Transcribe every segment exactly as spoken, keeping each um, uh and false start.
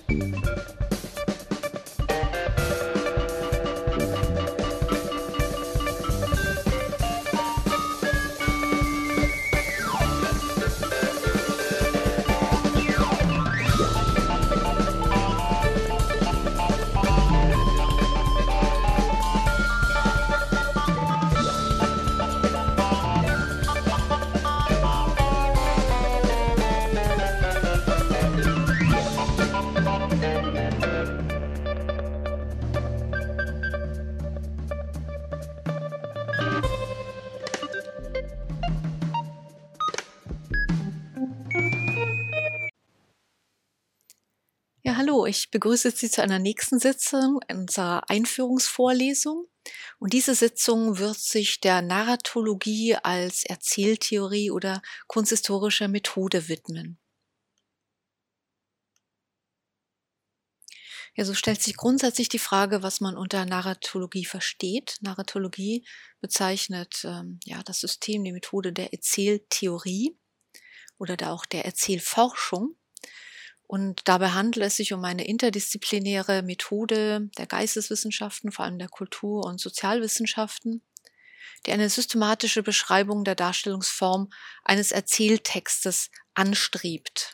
Ja, hallo, ich begrüße Sie zu einer nächsten Sitzung unserer Einführungsvorlesung. Und diese Sitzung wird sich der Narratologie als Erzähltheorie oder kunsthistorischer Methode widmen. Ja, so stellt sich grundsätzlich die Frage, was man unter Narratologie versteht. Narratologie bezeichnet ähm, ja, das System, die Methode der Erzähltheorie oder da auch der Erzählforschung. Und dabei handelt es sich um eine interdisziplinäre Methode der Geisteswissenschaften, vor allem der Kultur- und Sozialwissenschaften, die eine systematische Beschreibung der Darstellungsform eines Erzähltextes anstrebt.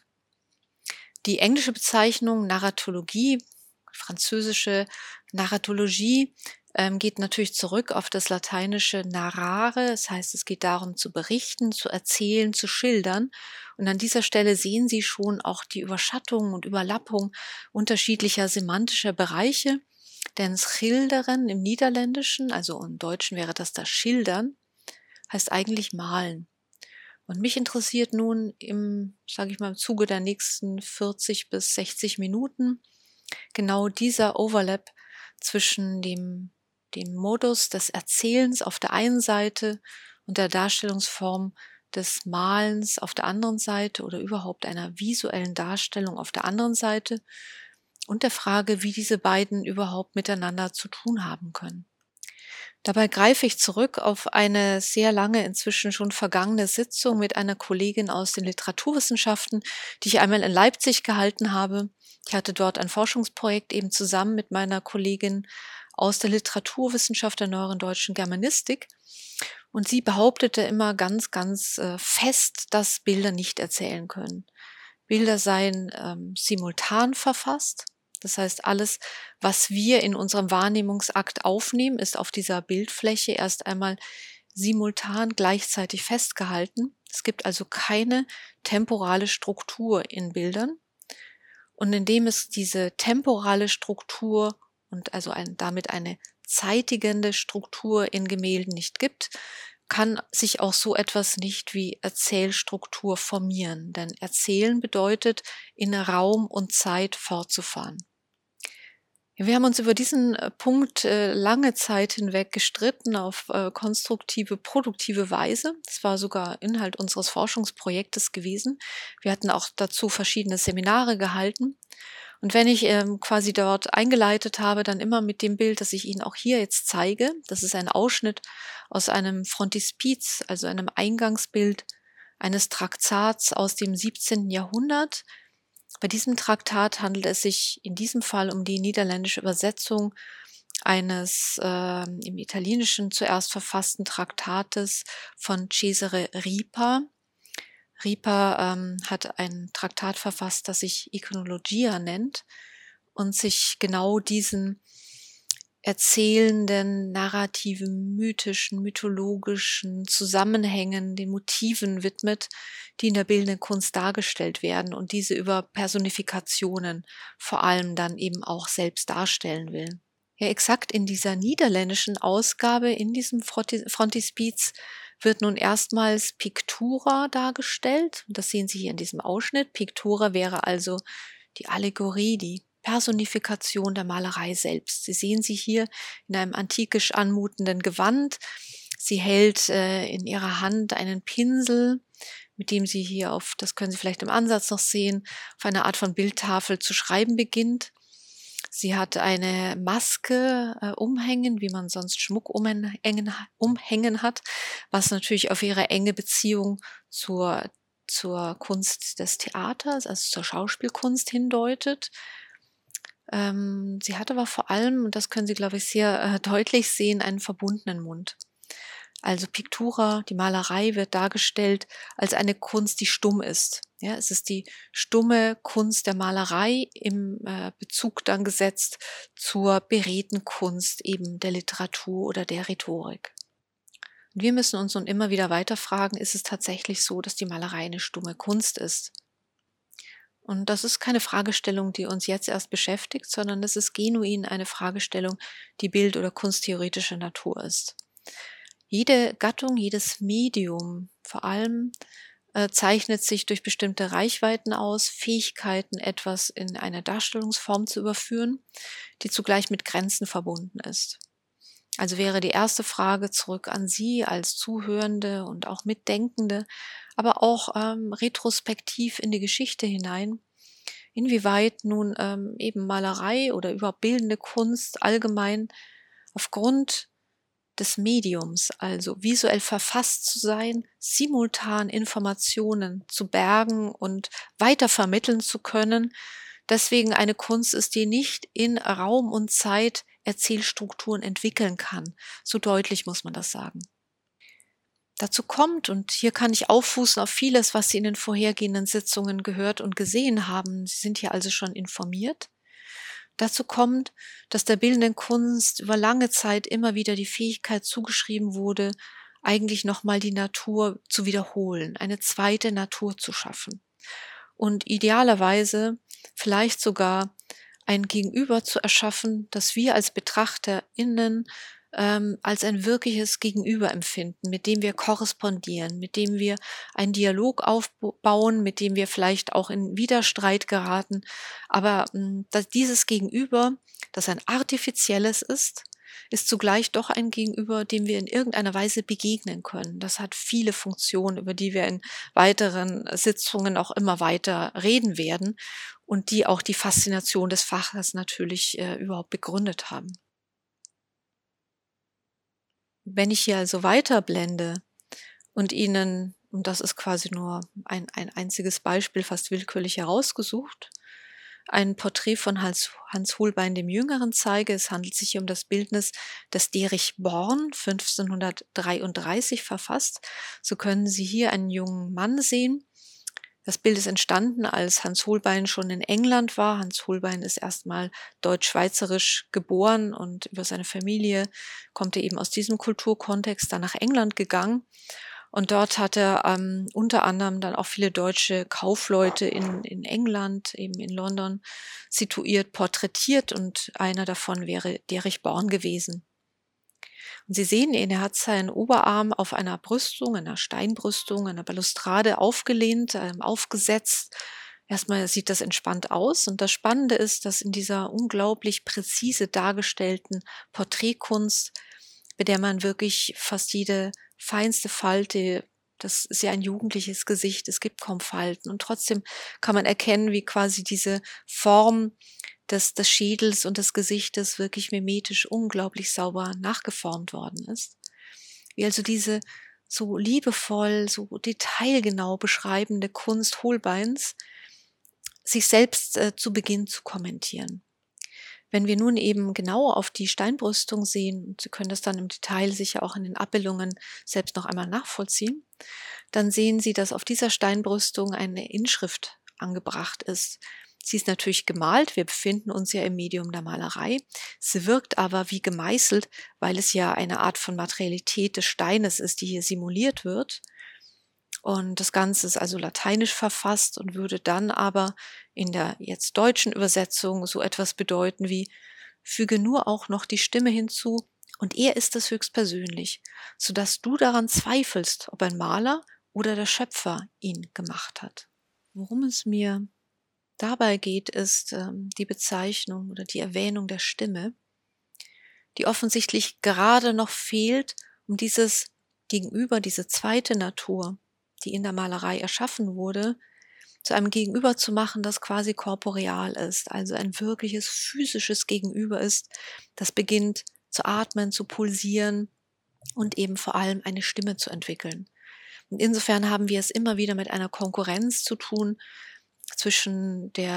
Die englische Bezeichnung Narratologie, französische Narratologie, ähm, geht natürlich zurück auf das lateinische narrare, das heißt, es geht darum zu berichten, zu erzählen, zu schildern. Und an dieser Stelle sehen Sie schon auch die Überschattung und Überlappung unterschiedlicher semantischer Bereiche, denn Schilderen im Niederländischen, also im Deutschen wäre das das Schildern, heißt eigentlich malen. Und mich interessiert nun im, sage ich mal, im Zuge der nächsten vierzig bis sechzig Minuten genau dieser Overlap zwischen dem, dem Modus des Erzählens auf der einen Seite und der Darstellungsform des Malens auf der anderen Seite oder überhaupt einer visuellen Darstellung auf der anderen Seite und der Frage, wie diese beiden überhaupt miteinander zu tun haben können. Dabei greife ich zurück auf eine sehr lange, inzwischen schon vergangene Sitzung mit einer Kollegin aus den Literaturwissenschaften, die ich einmal in Leipzig gehalten habe. Ich hatte dort ein Forschungsprojekt eben zusammen mit meiner Kollegin aus der Literaturwissenschaft der neueren deutschen Germanistik. Und sie behauptete immer ganz, ganz äh, fest, dass Bilder nicht erzählen können. Bilder seien ähm, simultan verfasst. Das heißt, alles, was wir in unserem Wahrnehmungsakt aufnehmen, ist auf dieser Bildfläche erst einmal simultan gleichzeitig festgehalten. Es gibt also keine temporale Struktur in Bildern. Und indem es diese temporale Struktur und also ein, damit eine zeitigende Struktur in Gemälden nicht gibt, kann sich auch so etwas nicht wie Erzählstruktur formieren. Denn Erzählen bedeutet, in Raum und Zeit fortzufahren. Wir haben uns über diesen Punkt äh, lange Zeit hinweg gestritten auf äh, konstruktive, produktive Weise. Das war sogar Inhalt unseres Forschungsprojektes gewesen. Wir hatten auch dazu verschiedene Seminare gehalten. Und wenn ich ähm, quasi dort eingeleitet habe, dann immer mit dem Bild, das ich Ihnen auch hier jetzt zeige. Das ist ein Ausschnitt aus einem Frontispiz, also einem Eingangsbild eines Traktats aus dem siebzehnten Jahrhundert. Bei diesem Traktat handelt es sich in diesem Fall um die niederländische Übersetzung eines äh, im Italienischen zuerst verfassten Traktates von Cesare Ripa. Ripa ähm, hat ein Traktat verfasst, das sich Iconologia nennt und sich genau diesen erzählenden, narrativen, mythischen, mythologischen Zusammenhängen, den Motiven widmet, die in der bildenden Kunst dargestellt werden und diese über Personifikationen vor allem dann eben auch selbst darstellen will. Ja, exakt in dieser niederländischen Ausgabe, in diesem Frontispiz, wird nun erstmals Pictura dargestellt. Das sehen Sie hier in diesem Ausschnitt. Pictura wäre also die Allegorie, die Personifikation der Malerei selbst. Sie sehen sie hier in einem antikisch anmutenden Gewand. Sie hält äh, in ihrer Hand einen Pinsel, mit dem sie hier auf, das können Sie vielleicht im Ansatz noch sehen, auf einer Art von Bildtafel zu schreiben beginnt. Sie hat eine Maske äh, umhängen, wie man sonst Schmuck umhängen, umhängen hat, was natürlich auf ihre enge Beziehung zur, zur Kunst des Theaters, also zur Schauspielkunst hindeutet. Ähm, sie hat aber vor allem, und das können Sie, glaube ich, sehr äh, deutlich sehen, einen verbundenen Mund. Also Pictura, die Malerei, wird dargestellt als eine Kunst, die stumm ist. Ja, es ist die stumme Kunst der Malerei im äh, Bezug dann gesetzt zur beredten Kunst eben der Literatur oder der Rhetorik. Und wir müssen uns nun immer wieder weiter fragen, ist es tatsächlich so, dass die Malerei eine stumme Kunst ist? Und das ist keine Fragestellung, die uns jetzt erst beschäftigt, sondern es ist genuin eine Fragestellung, die bild- oder kunsttheoretischer Natur ist. Jede Gattung, jedes Medium vor allem äh, zeichnet sich durch bestimmte Reichweiten aus, Fähigkeiten, etwas in eine Darstellungsform zu überführen, die zugleich mit Grenzen verbunden ist. Also wäre die erste Frage zurück an Sie als Zuhörende und auch Mitdenkende, aber auch ähm, retrospektiv in die Geschichte hinein, inwieweit nun ähm, eben Malerei oder überhaupt bildende Kunst allgemein aufgrund des Mediums, also visuell verfasst zu sein, simultan Informationen zu bergen und weiter vermitteln zu können, deswegen eine Kunst ist, die nicht in Raum und Zeit Erzählstrukturen entwickeln kann. So deutlich muss man das sagen. Dazu kommt, und hier kann ich auffußen auf vieles, was Sie in den vorhergehenden Sitzungen gehört und gesehen haben. Sie sind hier also schon informiert. Dazu kommt, dass der bildenden Kunst über lange Zeit immer wieder die Fähigkeit zugeschrieben wurde, eigentlich nochmal die Natur zu wiederholen, eine zweite Natur zu schaffen. Und idealerweise vielleicht sogar ein Gegenüber zu erschaffen, das wir als BetrachterInnen ähm, als ein wirkliches Gegenüber empfinden, mit dem wir korrespondieren, mit dem wir einen Dialog aufbauen, mit dem wir vielleicht auch in Widerstreit geraten. Aber mh, dass dieses Gegenüber, das ein artifizielles ist, ist zugleich doch ein Gegenüber, dem wir in irgendeiner Weise begegnen können. Das hat viele Funktionen, über die wir in weiteren Sitzungen auch immer weiter reden werden und die auch die Faszination des Faches natürlich äh, überhaupt begründet haben. Wenn ich hier also weiterblende und Ihnen, und das ist quasi nur ein, ein einziges Beispiel, fast willkürlich herausgesucht, ein Porträt von Hans, Hans Holbein dem Jüngeren zeige. Es handelt sich hier um das Bildnis des Derich Born, fünfzehnhundertdreiunddreißig verfasst. So können Sie hier einen jungen Mann sehen. Das Bild ist entstanden, als Hans Holbein schon in England war. Hans Holbein ist erstmal deutsch-schweizerisch geboren und über seine Familie kommt er eben aus diesem Kulturkontext dann nach England gegangen. Und dort hat er ähm, unter anderem dann auch viele deutsche Kaufleute in, in England, eben in London, situiert, porträtiert, und einer davon wäre Derich Born gewesen. Und Sie sehen ihn, er hat seinen Oberarm auf einer Brüstung, einer Steinbrüstung, einer Balustrade aufgelehnt, ähm, aufgesetzt. Erstmal sieht das entspannt aus, und das Spannende ist, dass in dieser unglaublich präzise dargestellten Porträtkunst, bei der man wirklich fast jede feinste Falte, das ist ja ein jugendliches Gesicht, es gibt kaum Falten, und trotzdem kann man erkennen, wie quasi diese Form des, des Schädels und des Gesichtes wirklich mimetisch unglaublich sauber nachgeformt worden ist. Wie also diese so liebevoll, so detailgenau beschreibende Kunst Holbeins sich selbst äh, zu Beginn zu kommentieren. Wenn wir nun eben genauer auf die Steinbrüstung sehen, und Sie können das dann im Detail sicher auch in den Abbildungen selbst noch einmal nachvollziehen, dann sehen Sie, dass auf dieser Steinbrüstung eine Inschrift angebracht ist. Sie ist natürlich gemalt, wir befinden uns ja im Medium der Malerei. Sie wirkt aber wie gemeißelt, weil es ja eine Art von Materialität des Steines ist, die hier simuliert wird. Und das Ganze ist also lateinisch verfasst und würde dann aber in der jetzt deutschen Übersetzung so etwas bedeuten wie: Füge nur auch noch die Stimme hinzu, und er ist es höchstpersönlich, sodass du daran zweifelst, ob ein Maler oder der Schöpfer ihn gemacht hat. Worum es mir dabei geht, ist ähm, die Bezeichnung oder die Erwähnung der Stimme, die offensichtlich gerade noch fehlt, um dieses Gegenüber, diese zweite Natur, die in der Malerei erschaffen wurde, zu einem Gegenüber zu machen, das quasi korporeal ist, also ein wirkliches physisches Gegenüber ist, das beginnt zu atmen, zu pulsieren und eben vor allem eine Stimme zu entwickeln. Und insofern haben wir es immer wieder mit einer Konkurrenz zu tun zwischen der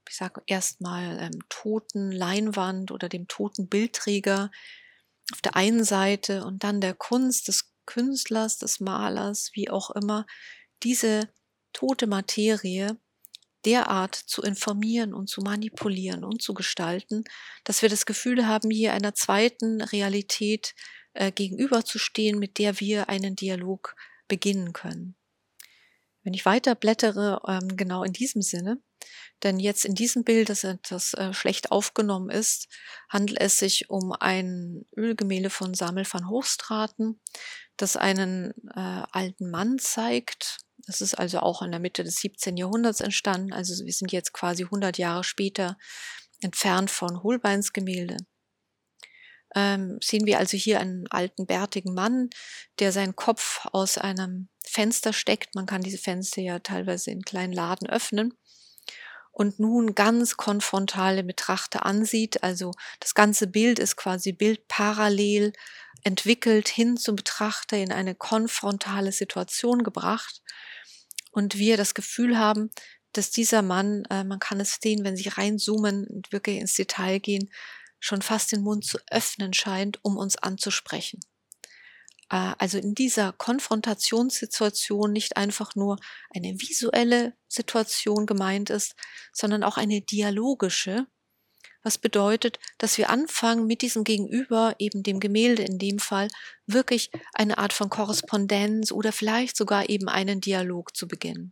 ich sage erstmal, ähm, toten Leinwand oder dem toten Bildträger auf der einen Seite und dann der Kunst des Künstlers, des Malers, wie auch immer, diese tote Materie derart zu informieren und zu manipulieren und zu gestalten, dass wir das Gefühl haben, hier einer zweiten Realität äh, gegenüberzustehen, mit der wir einen Dialog beginnen können. Wenn ich weiter blättere, ähm, genau in diesem Sinne, denn jetzt in diesem Bild, das etwas äh, schlecht aufgenommen ist, handelt es sich um ein Ölgemälde von Samuel van Hoogstraten, das einen äh, alten Mann zeigt. Das ist also auch in der Mitte des siebzehnten Jahrhunderts entstanden. Also wir sind jetzt quasi hundert Jahre später entfernt von Holbeins Gemälde. Ähm, sehen wir also hier einen alten, bärtigen Mann, der seinen Kopf aus einem Fenster steckt. Man kann diese Fenster ja teilweise in kleinen Laden öffnen und nun ganz konfrontale Betrachter ansieht. Also das ganze Bild ist quasi bildparallel entwickelt hin zum Betrachter in eine konfrontale Situation gebracht. Und wir das Gefühl haben, dass dieser Mann, äh, man kann es sehen, wenn Sie reinzoomen und wirklich ins Detail gehen, schon fast den Mund zu öffnen scheint, um uns anzusprechen. Äh, also in dieser Konfrontationssituation nicht einfach nur eine visuelle Situation gemeint ist, sondern auch eine dialogische, was bedeutet, dass wir anfangen, mit diesem Gegenüber, eben dem Gemälde in dem Fall, wirklich eine Art von Korrespondenz oder vielleicht sogar eben einen Dialog zu beginnen.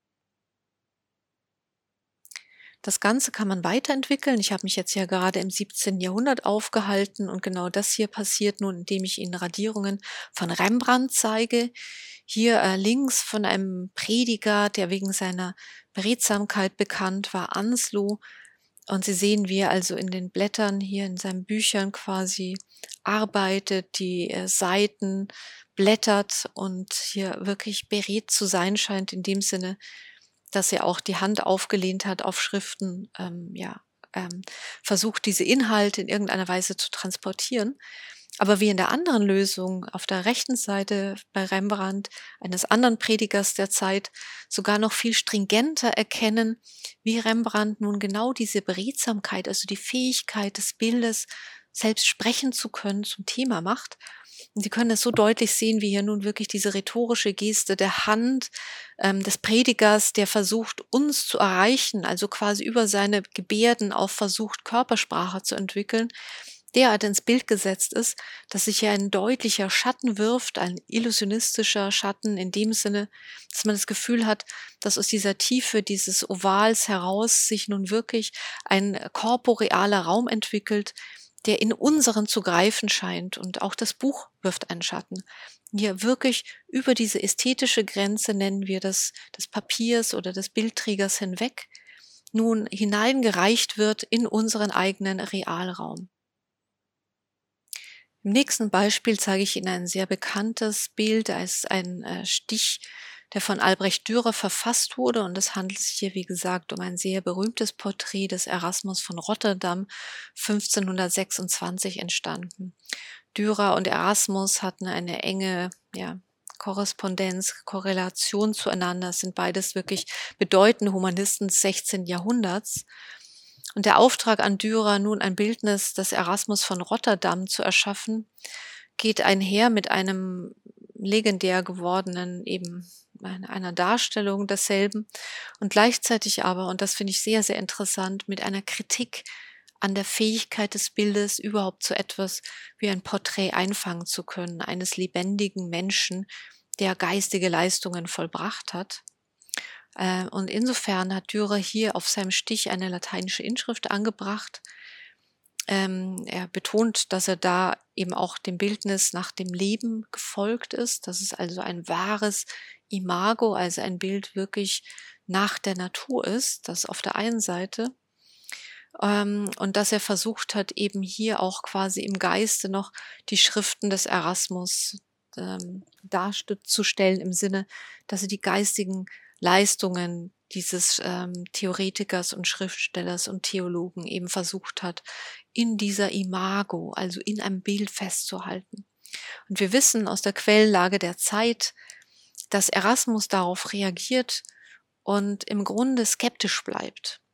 Das Ganze kann man weiterentwickeln. Ich habe mich jetzt ja gerade im siebzehnten Jahrhundert aufgehalten und genau das hier passiert nun, indem ich Ihnen Radierungen von Rembrandt zeige. Hier äh, links von einem Prediger, der wegen seiner Beredsamkeit bekannt war, Anslo. Und Sie sehen, wie er also in den Blättern hier in seinen Büchern quasi arbeitet, die äh, Seiten blättert und hier wirklich beredt zu sein scheint, in dem Sinne, dass er auch die Hand aufgelehnt hat auf Schriften, ähm, ja, ähm, versucht, diese Inhalte in irgendeiner Weise zu transportieren. Aber wie in der anderen Lösung auf der rechten Seite bei Rembrandt, eines anderen Predigers der Zeit, sogar noch viel stringenter erkennen, wie Rembrandt nun genau diese Beredsamkeit, also die Fähigkeit des Bildes, selbst sprechen zu können, zum Thema macht. Und Sie können es so deutlich sehen, wie hier nun wirklich diese rhetorische Geste der Hand ähm, des Predigers, der versucht, uns zu erreichen, also quasi über seine Gebärden auch versucht, Körpersprache zu entwickeln, derart ins Bild gesetzt ist, dass sich hier ein deutlicher Schatten wirft, ein illusionistischer Schatten in dem Sinne, dass man das Gefühl hat, dass aus dieser Tiefe dieses Ovals heraus sich nun wirklich ein korporealer Raum entwickelt, der in unseren zu greifen scheint. Und auch das Buch wirft einen Schatten. Hier wirklich über diese ästhetische Grenze, nennen wir das, des Papiers oder des Bildträgers hinweg, nun hineingereicht wird in unseren eigenen Realraum. Im nächsten Beispiel zeige ich Ihnen ein sehr bekanntes Bild. Da ist ein äh, Stich, der von Albrecht Dürer verfasst wurde. Und es handelt sich hier, wie gesagt, um ein sehr berühmtes Porträt des Erasmus von Rotterdam, fünfzehnhundertsechsundzwanzig entstanden. Dürer und Erasmus hatten eine enge, ja, Korrespondenz, Korrelation zueinander. Es sind beides wirklich bedeutende Humanisten des sechzehnten Jahrhunderts. Und der Auftrag an Dürer, nun ein Bildnis des Erasmus von Rotterdam zu erschaffen, geht einher mit einem legendär gewordenen, eben einer Darstellung desselben und gleichzeitig aber, und das finde ich sehr, sehr interessant, mit einer Kritik an der Fähigkeit des Bildes, überhaupt so etwas wie ein Porträt einfangen zu können, eines lebendigen Menschen, der geistige Leistungen vollbracht hat. Und insofern hat Dürer hier auf seinem Stich eine lateinische Inschrift angebracht. Ähm, er betont, dass er da eben auch dem Bildnis nach dem Leben gefolgt ist. Das ist also ein wahres Imago, also ein Bild wirklich nach der Natur ist, das auf der einen Seite. Ähm, und dass er versucht hat, eben hier auch quasi im Geiste noch die Schriften des Erasmus ähm, darzustellen, im Sinne, dass er die geistigen Leistungen dieses ähm, Theoretikers und Schriftstellers und Theologen eben versucht hat, in dieser Imago, also in einem Bild festzuhalten. Und wir wissen aus der Quellenlage der Zeit, dass Erasmus darauf reagiert und im Grunde skeptisch bleibt.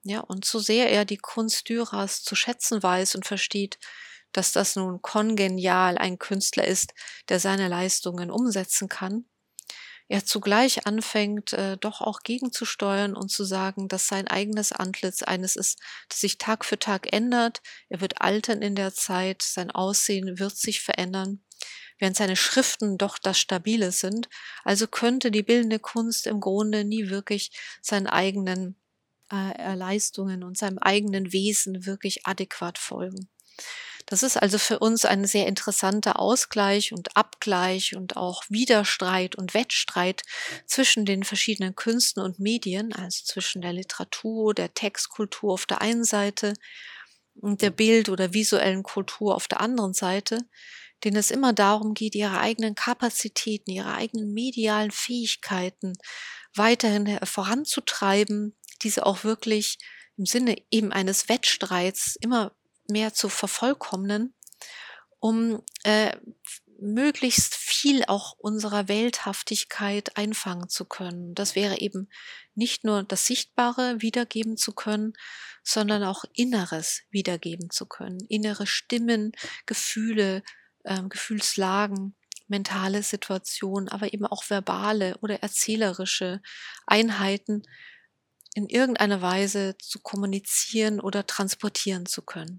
Ja, und so sehr er die Kunst Dürers zu schätzen weiß und versteht, dass das nun kongenial ein Künstler ist, der seine Leistungen umsetzen kann, er zugleich anfängt, äh, doch auch gegenzusteuern und zu sagen, dass sein eigenes Antlitz eines ist, das sich Tag für Tag ändert. Er wird altern in der Zeit, sein Aussehen wird sich verändern, während seine Schriften doch das Stabile sind. Also könnte die bildende Kunst im Grunde nie wirklich seinen eigenen äh, Leistungen und seinem eigenen Wesen wirklich adäquat folgen. Das ist also für uns ein sehr interessanter Ausgleich und Abgleich und auch Widerstreit und Wettstreit zwischen den verschiedenen Künsten und Medien, also zwischen der Literatur, der Textkultur auf der einen Seite und der Bild- oder visuellen Kultur auf der anderen Seite, denen es immer darum geht, ihre eigenen Kapazitäten, ihre eigenen medialen Fähigkeiten weiterhin äh, voranzutreiben, diese auch wirklich im Sinne eben eines Wettstreits immer mehr zu vervollkommnen, um äh, möglichst viel auch unserer Welthaftigkeit einfangen zu können. Das wäre eben nicht nur das Sichtbare wiedergeben zu können, sondern auch Inneres wiedergeben zu können. Innere Stimmen, Gefühle, ähm, Gefühlslagen, mentale Situationen, aber eben auch verbale oder erzählerische Einheiten in irgendeiner Weise zu kommunizieren oder transportieren zu können.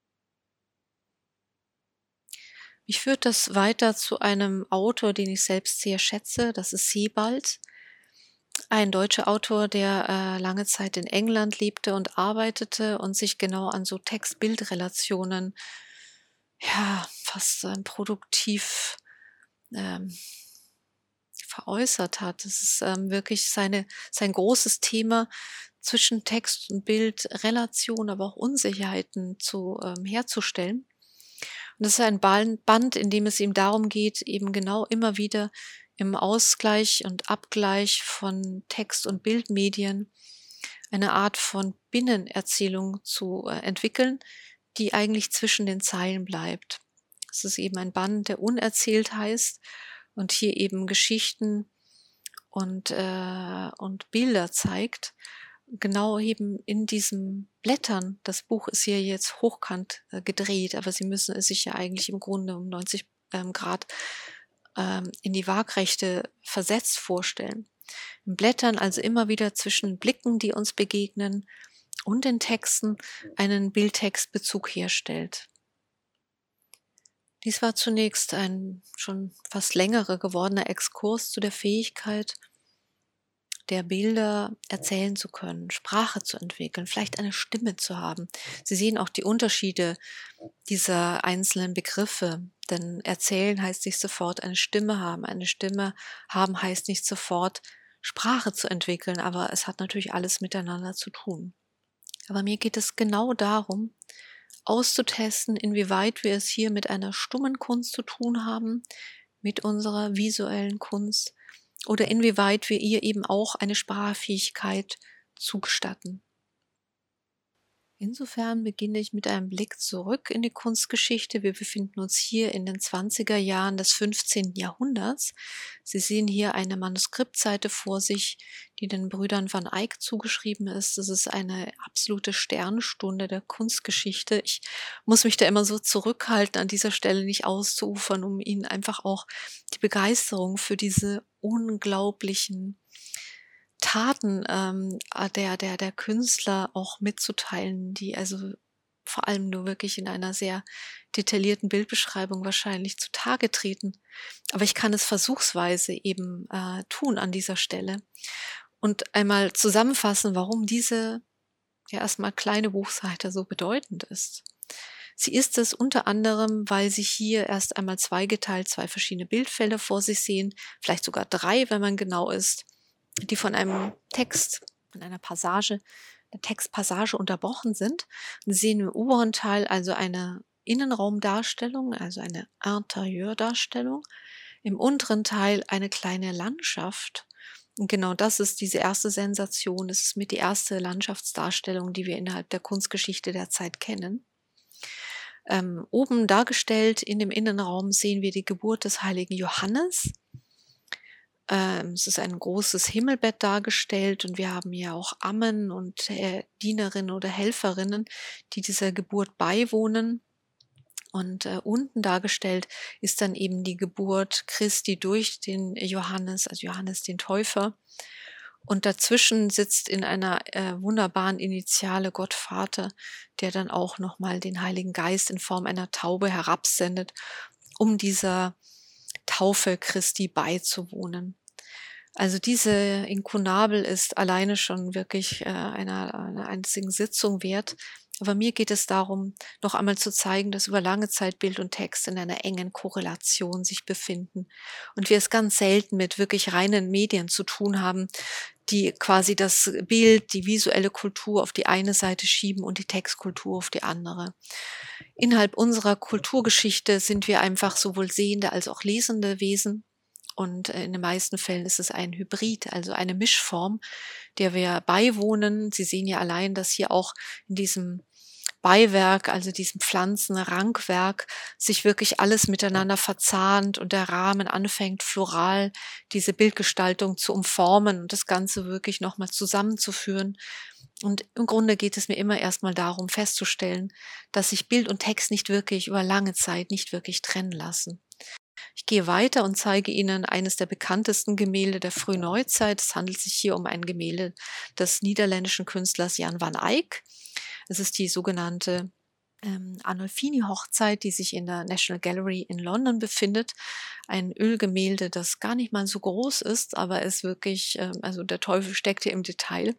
Mich führt das weiter zu einem Autor, den ich selbst sehr schätze. Das ist Sebald, ein deutscher Autor, der äh, lange Zeit in England lebte und arbeitete und sich genau an so Text-Bild-Relationen, ja, fast ähm, produktiv ähm, veräußert hat. Das ist ähm, wirklich seine, sein großes Thema, zwischen Text und Bild Relation, aber auch Unsicherheiten zu ähm, herzustellen. Und das ist ein Ban Band, in dem es ihm darum geht, eben genau immer wieder im Ausgleich und Abgleich von Text und Bildmedien eine Art von Binnenerzählung zu äh, entwickeln, die eigentlich zwischen den Zeilen bleibt. Es ist eben ein Band, der unerzählt heißt und hier eben Geschichten und, äh, und Bilder zeigt, genau eben in diesen Blättern. Das Buch ist hier jetzt hochkant äh, gedreht, aber Sie müssen es sich ja eigentlich im Grunde um neunzig ähm, Grad ähm, in die Waagrechte versetzt vorstellen. In Blättern also immer wieder zwischen Blicken, die uns begegnen, und den Texten einen Bildtextbezug herstellt. Dies war zunächst ein schon fast längerer gewordener Exkurs zu der Fähigkeit, der Bilder erzählen zu können, Sprache zu entwickeln, vielleicht eine Stimme zu haben. Sie sehen auch die Unterschiede dieser einzelnen Begriffe, denn erzählen heißt nicht sofort eine Stimme haben. Eine Stimme haben heißt nicht sofort Sprache zu entwickeln, aber es hat natürlich alles miteinander zu tun. Aber mir geht es genau darum, auszutesten, inwieweit wir es hier mit einer stummen Kunst zu tun haben, mit unserer visuellen Kunst, oder inwieweit wir ihr eben auch eine Sprachfähigkeit zugestatten. Insofern beginne ich mit einem Blick zurück in die Kunstgeschichte. Wir befinden uns hier in den zwanziger Jahren des fünfzehnten Jahrhunderts. Sie sehen hier eine Manuskriptseite vor sich, die den Brüdern van Eyck zugeschrieben ist. Das ist eine absolute Sternstunde der Kunstgeschichte. Ich muss mich da immer so zurückhalten, an dieser Stelle nicht auszuufern, um Ihnen einfach auch die Begeisterung für diese unglaublichen Taten, ähm, äh, der der der Künstler auch mitzuteilen, die also vor allem nur wirklich in einer sehr detaillierten Bildbeschreibung wahrscheinlich zutage treten. Aber ich kann es versuchsweise eben äh, tun an dieser Stelle und einmal zusammenfassen, warum diese ja erstmal kleine Buchseite so bedeutend ist. Sie ist es unter anderem, weil Sie hier erst einmal zweigeteilt zwei verschiedene Bildfelder vor sich sehen, vielleicht sogar drei, wenn man genau ist, die von einem Text, von einer Passage, einer Textpassage unterbrochen sind. Und Sie sehen im oberen Teil also eine Innenraumdarstellung, also eine Interieurdarstellung. Im unteren Teil eine kleine Landschaft. Und genau das ist diese erste Sensation. Das ist mit die erste Landschaftsdarstellung, die wir innerhalb der Kunstgeschichte der Zeit kennen. Ähm, oben dargestellt in dem Innenraum sehen wir die Geburt des heiligen Johannes. Ähm, es ist ein großes Himmelbett dargestellt und wir haben hier auch Ammen und äh, Dienerinnen oder Helferinnen, die dieser Geburt beiwohnen. Und äh, unten dargestellt ist dann eben die Geburt Christi durch den Johannes, also Johannes den Täufer. Und dazwischen sitzt in einer äh, wunderbaren Initiale Gott Vater, der dann auch nochmal den Heiligen Geist in Form einer Taube herabsendet, um dieser Taufe Christi beizuwohnen. Also diese Inkunabel ist alleine schon wirklich äh, einer, einer einzigen Sitzung wert. Aber mir geht es darum, noch einmal zu zeigen, dass über lange Zeit Bild und Text in einer engen Korrelation sich befinden und wir es ganz selten mit wirklich reinen Medien zu tun haben, die quasi das Bild, die visuelle Kultur auf die eine Seite schieben und die Textkultur auf die andere. Innerhalb unserer Kulturgeschichte sind wir einfach sowohl sehende als auch lesende Wesen. Und in den meisten Fällen ist es ein Hybrid, also eine Mischform, der wir beiwohnen. Sie sehen ja allein, dass hier auch in diesem Beiwerk, also diesem Pflanzenrankwerk, sich wirklich alles miteinander verzahnt und der Rahmen anfängt, floral diese Bildgestaltung zu umformen und das Ganze wirklich nochmal zusammenzuführen. Und im Grunde geht es mir immer erstmal darum, festzustellen, dass sich Bild und Text nicht wirklich über lange Zeit nicht wirklich trennen lassen. Ich gehe weiter und zeige Ihnen eines der bekanntesten Gemälde der Frühneuzeit. Es handelt sich hier um ein Gemälde des niederländischen Künstlers Jan van Eyck. Es ist die sogenannte ähm, Arnolfini-Hochzeit, die sich in der National Gallery in London befindet. Ein Ölgemälde, das gar nicht mal so groß ist, aber es wirklich, ähm, also der Teufel steckt hier im Detail,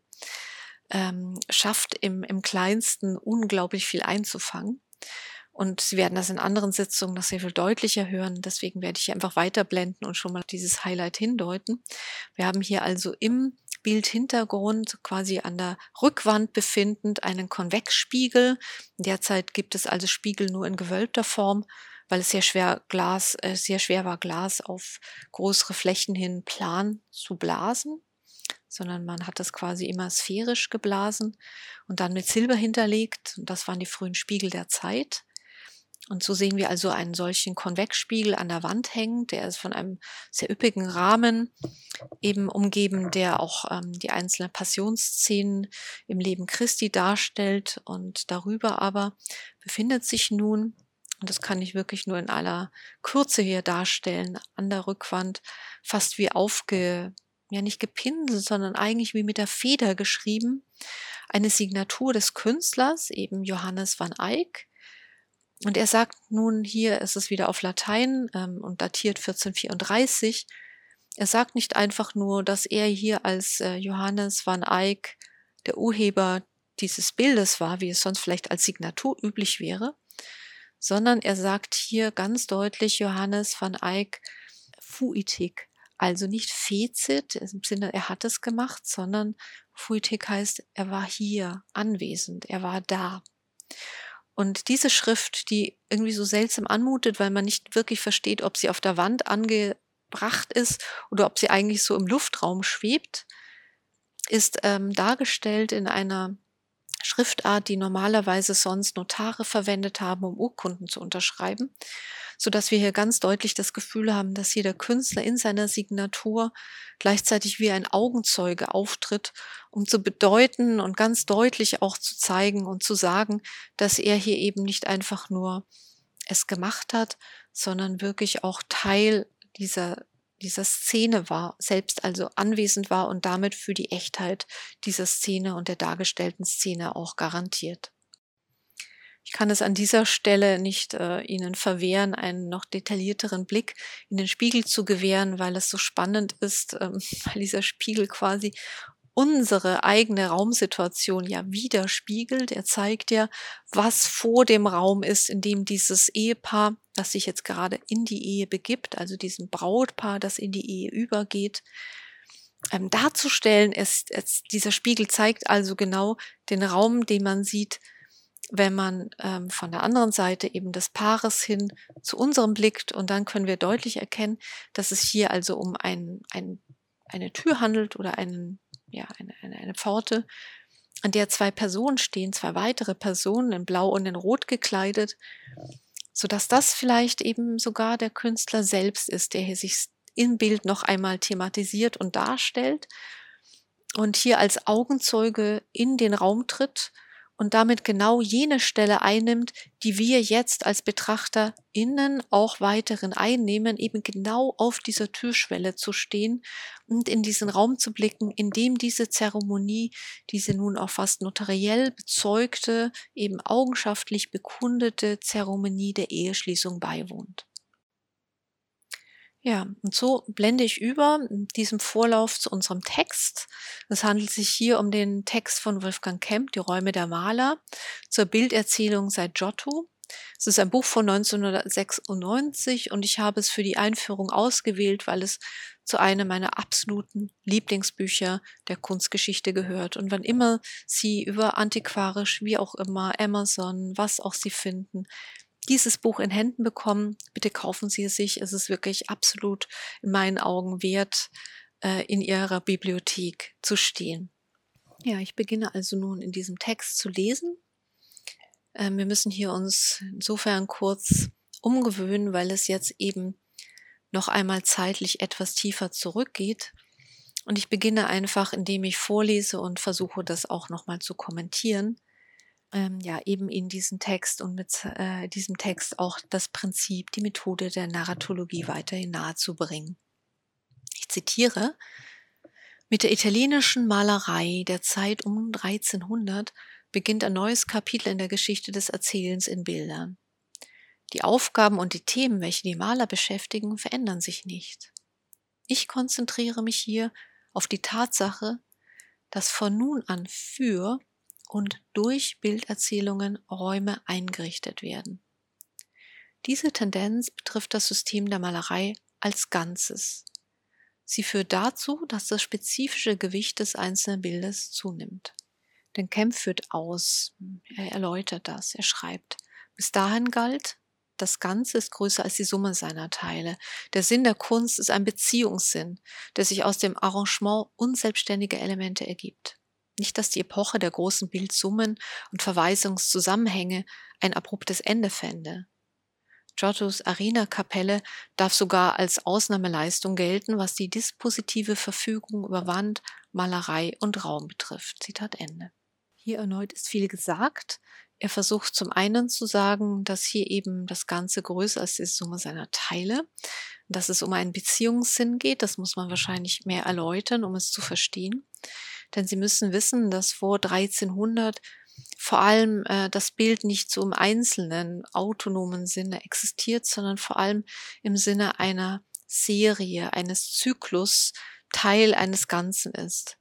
ähm, schafft im, im Kleinsten unglaublich viel einzufangen. Und Sie werden das in anderen Sitzungen noch sehr viel deutlicher hören. Deswegen werde ich hier einfach weiterblenden und schon mal dieses Highlight hindeuten. Wir haben hier also im Bildhintergrund, quasi an der Rückwand befindend, einen Konvexspiegel. Derzeit gibt es also Spiegel nur in gewölbter Form, weil es sehr schwer, Glas, äh, sehr schwer war, Glas auf größere Flächen hin plan zu blasen, sondern man hat das quasi immer sphärisch geblasen und dann mit Silber hinterlegt. Und das waren die frühen Spiegel der Zeit. Und so sehen wir also einen solchen Konvexspiegel an der Wand hängen, der ist von einem sehr üppigen Rahmen eben umgeben, der auch ähm, die einzelnen Passionsszenen im Leben Christi darstellt. Und darüber aber befindet sich nun, und das kann ich wirklich nur in aller Kürze hier darstellen, an der Rückwand fast wie aufge, ja nicht gepinselt, sondern eigentlich wie mit der Feder geschrieben, eine Signatur des Künstlers, eben Johannes van Eyck. Und er sagt nun, hier ist es wieder auf Latein ähm, und datiert vierzehnhundertvierunddreißig. Er sagt nicht einfach nur, dass er hier als äh, Johannes van Eyck der Urheber dieses Bildes war, wie es sonst vielleicht als Signatur üblich wäre, sondern er sagt hier ganz deutlich Johannes van Eyck fuitik, also nicht fecit, im Sinne, er hat es gemacht, sondern fuitik heißt, er war hier anwesend, er war da. Und diese Schrift, die irgendwie so seltsam anmutet, weil man nicht wirklich versteht, ob sie auf der Wand angebracht ist oder ob sie eigentlich so im Luftraum schwebt, ist ähm, dargestellt in einer Schriftart, die normalerweise sonst Notare verwendet haben, um Urkunden zu unterschreiben, sodass wir hier ganz deutlich das Gefühl haben, dass hier der Künstler in seiner Signatur gleichzeitig wie ein Augenzeuge auftritt, um zu bedeuten und ganz deutlich auch zu zeigen und zu sagen, dass er hier eben nicht einfach nur es gemacht hat, sondern wirklich auch Teil dieser dieser Szene war, selbst also anwesend war und damit für die Echtheit dieser Szene und der dargestellten Szene auch garantiert. Ich kann es an dieser Stelle nicht äh, Ihnen verwehren, einen noch detaillierteren Blick in den Spiegel zu gewähren, weil es so spannend ist, ähm, weil dieser Spiegel quasi unsere eigene Raumsituation ja widerspiegelt. Er zeigt ja, was vor dem Raum ist, in dem dieses Ehepaar, das sich jetzt gerade in die Ehe begibt, also diesem Brautpaar, das in die Ehe übergeht, ähm, darzustellen. Es, es, dieser Spiegel zeigt also genau den Raum, den man sieht, wenn man ähm, von der anderen Seite eben des Paares hin zu unserem blickt. Und dann können wir deutlich erkennen, dass es hier also um ein, ein, eine Tür handelt oder einen ja, eine, eine, eine Pforte, an der zwei Personen stehen, zwei weitere Personen in Blau und in Rot gekleidet, sodass das vielleicht eben sogar der Künstler selbst ist, der hier sich im Bild noch einmal thematisiert und darstellt und hier als Augenzeuge in den Raum tritt und damit genau jene Stelle einnimmt, die wir jetzt als BetrachterInnen auch weiterhin einnehmen, eben genau auf dieser Türschwelle zu stehen und in diesen Raum zu blicken, in dem diese Zeremonie, diese nun auch fast notariell bezeugte, eben augenschafftlich bekundete Zeremonie der Eheschließung beiwohnt. Ja, und so blende ich über in diesem Vorlauf zu unserem Text. Es handelt sich hier um den Text von Wolfgang Kemp, Die Räume der Maler, zur Bilderzählung seit Giotto. Es ist ein Buch von neunzehnhundertsechsundneunzig und ich habe es für die Einführung ausgewählt, weil es zu einem meiner absoluten Lieblingsbücher der Kunstgeschichte gehört. Und wann immer Sie über antiquarisch, wie auch immer, Amazon, was auch Sie finden, dieses Buch in Händen bekommen, bitte kaufen Sie es sich. Es ist wirklich absolut in meinen Augen wert, äh, in Ihrer Bibliothek zu stehen. Ja, ich beginne also nun in diesem Text zu lesen. Ähm, wir müssen hier uns insofern kurz umgewöhnen, weil es jetzt eben noch einmal zeitlich etwas tiefer zurückgeht. Und ich beginne einfach, indem ich vorlese und versuche, das auch nochmal zu kommentieren. Ähm, ja, eben in diesen Text und mit äh, diesem Text auch das Prinzip, die Methode der Narratologie weiterhin nahezubringen. Ich zitiere: Mit der italienischen Malerei der Zeit um dreizehnhundert beginnt ein neues Kapitel in der Geschichte des Erzählens in Bildern. Die Aufgaben und die Themen, welche die Maler beschäftigen, verändern sich nicht. Ich konzentriere mich hier auf die Tatsache, dass von nun an für und durch Bilderzählungen Räume eingerichtet werden. Diese Tendenz betrifft das System der Malerei als Ganzes. Sie führt dazu, dass das spezifische Gewicht des einzelnen Bildes zunimmt. Denn Kemp führt aus, er erläutert das, er schreibt: Bis dahin galt, das Ganze ist größer als die Summe seiner Teile. Der Sinn der Kunst ist ein Beziehungssinn, der sich aus dem Arrangement unselbstständiger Elemente ergibt. Nicht, dass die Epoche der großen Bildsummen und Verweisungszusammenhänge ein abruptes Ende fände. Giottos Arena-Kapelle darf sogar als Ausnahmeleistung gelten, was die dispositive Verfügung über Wand, Malerei und Raum betrifft. Zitat Ende. Hier erneut ist viel gesagt. Er versucht zum einen zu sagen, dass hier eben das Ganze größer ist als die Summe seiner Teile, dass es um einen Beziehungssinn geht. Das muss man wahrscheinlich mehr erläutern, um es zu verstehen. Denn Sie müssen wissen, dass vor dreizehnhundert vor allem äh, das Bild nicht so im einzelnen, autonomen Sinne existiert, sondern vor allem im Sinne einer Serie, eines Zyklus, Teil eines Ganzen ist.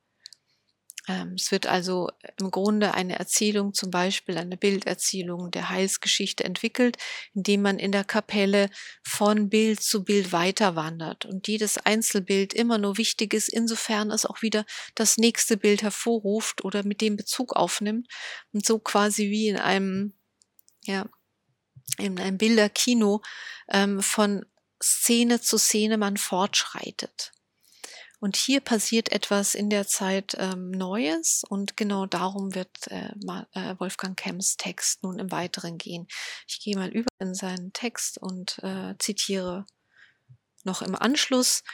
Ähm, es wird also im Grunde eine Erzählung, zum Beispiel eine Bilderzählung der Heilsgeschichte entwickelt, indem man in der Kapelle von Bild zu Bild weiter wandert und jedes Einzelbild immer nur wichtig ist, insofern es auch wieder das nächste Bild hervorruft oder mit dem Bezug aufnimmt und so quasi wie in einem, ja, in einem Bilderkino ähm, von Szene zu Szene man fortschreitet. Und hier passiert etwas in der Zeit ähm, Neues und genau darum wird äh, mal, äh, Wolfgang Kemps Text nun im Weiteren gehen. Ich gehe mal über in seinen Text und äh, zitiere noch im Anschluss.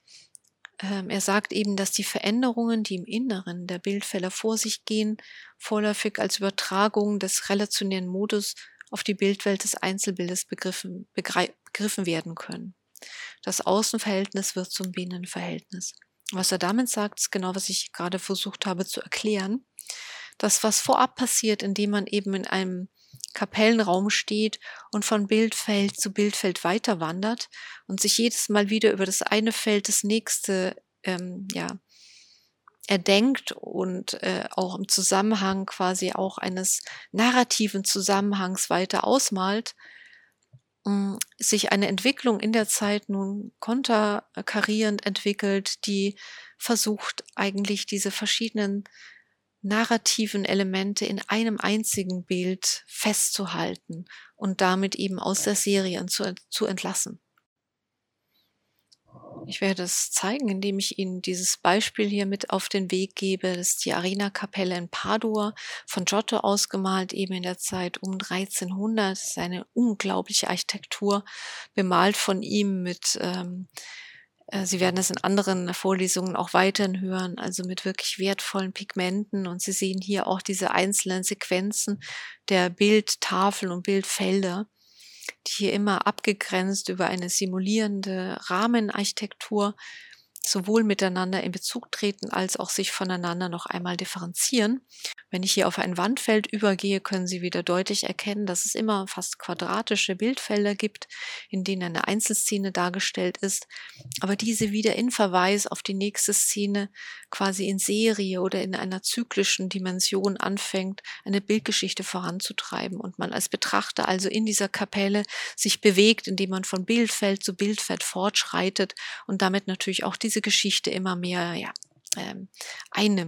Ähm, er sagt eben, dass die Veränderungen, die im Inneren der Bildfelder vor sich gehen, vorläufig als Übertragung des relationären Modus auf die Bildwelt des Einzelbildes begriffen, begriffen werden können. Das Außenverhältnis wird zum Binnenverhältnis. Was er damit sagt, ist genau, was ich gerade versucht habe zu erklären. Das, was vorab passiert, indem man eben in einem Kapellenraum steht und von Bildfeld zu Bildfeld weiter wandert und sich jedes Mal wieder über das eine Feld das nächste ähm, ja, erdenkt und äh, auch im Zusammenhang quasi auch eines narrativen Zusammenhangs weiter ausmalt, sich eine Entwicklung in der Zeit nun konterkarierend entwickelt, die versucht eigentlich diese verschiedenen narrativen Elemente in einem einzigen Bild festzuhalten und damit eben aus der Serie zu, zu entlassen. Ich werde es zeigen, indem ich Ihnen dieses Beispiel hier mit auf den Weg gebe. Das ist die Arena-Kapelle in Padua, von Giotto ausgemalt, eben in der Zeit um dreizehnhundert. Das ist eine unglaubliche Architektur, bemalt von ihm mit ähm, Äh, Sie werden das in anderen Vorlesungen auch weiterhin hören, also mit wirklich wertvollen Pigmenten. Und Sie sehen hier auch diese einzelnen Sequenzen der Bildtafeln und Bildfelder, die hier immer abgegrenzt über eine simulierende Rahmenarchitektur sowohl miteinander in Bezug treten, als auch sich voneinander noch einmal differenzieren. Wenn ich hier auf ein Wandfeld übergehe, können Sie wieder deutlich erkennen, dass es immer fast quadratische Bildfelder gibt, in denen eine Einzelszene dargestellt ist, aber diese wieder in Verweis auf die nächste Szene quasi in Serie oder in einer zyklischen Dimension anfängt, eine Bildgeschichte voranzutreiben und man als Betrachter also in dieser Kapelle sich bewegt, indem man von Bildfeld zu Bildfeld fortschreitet und damit natürlich auch diese Geschichte immer mehr ja, ähm, einnimmt.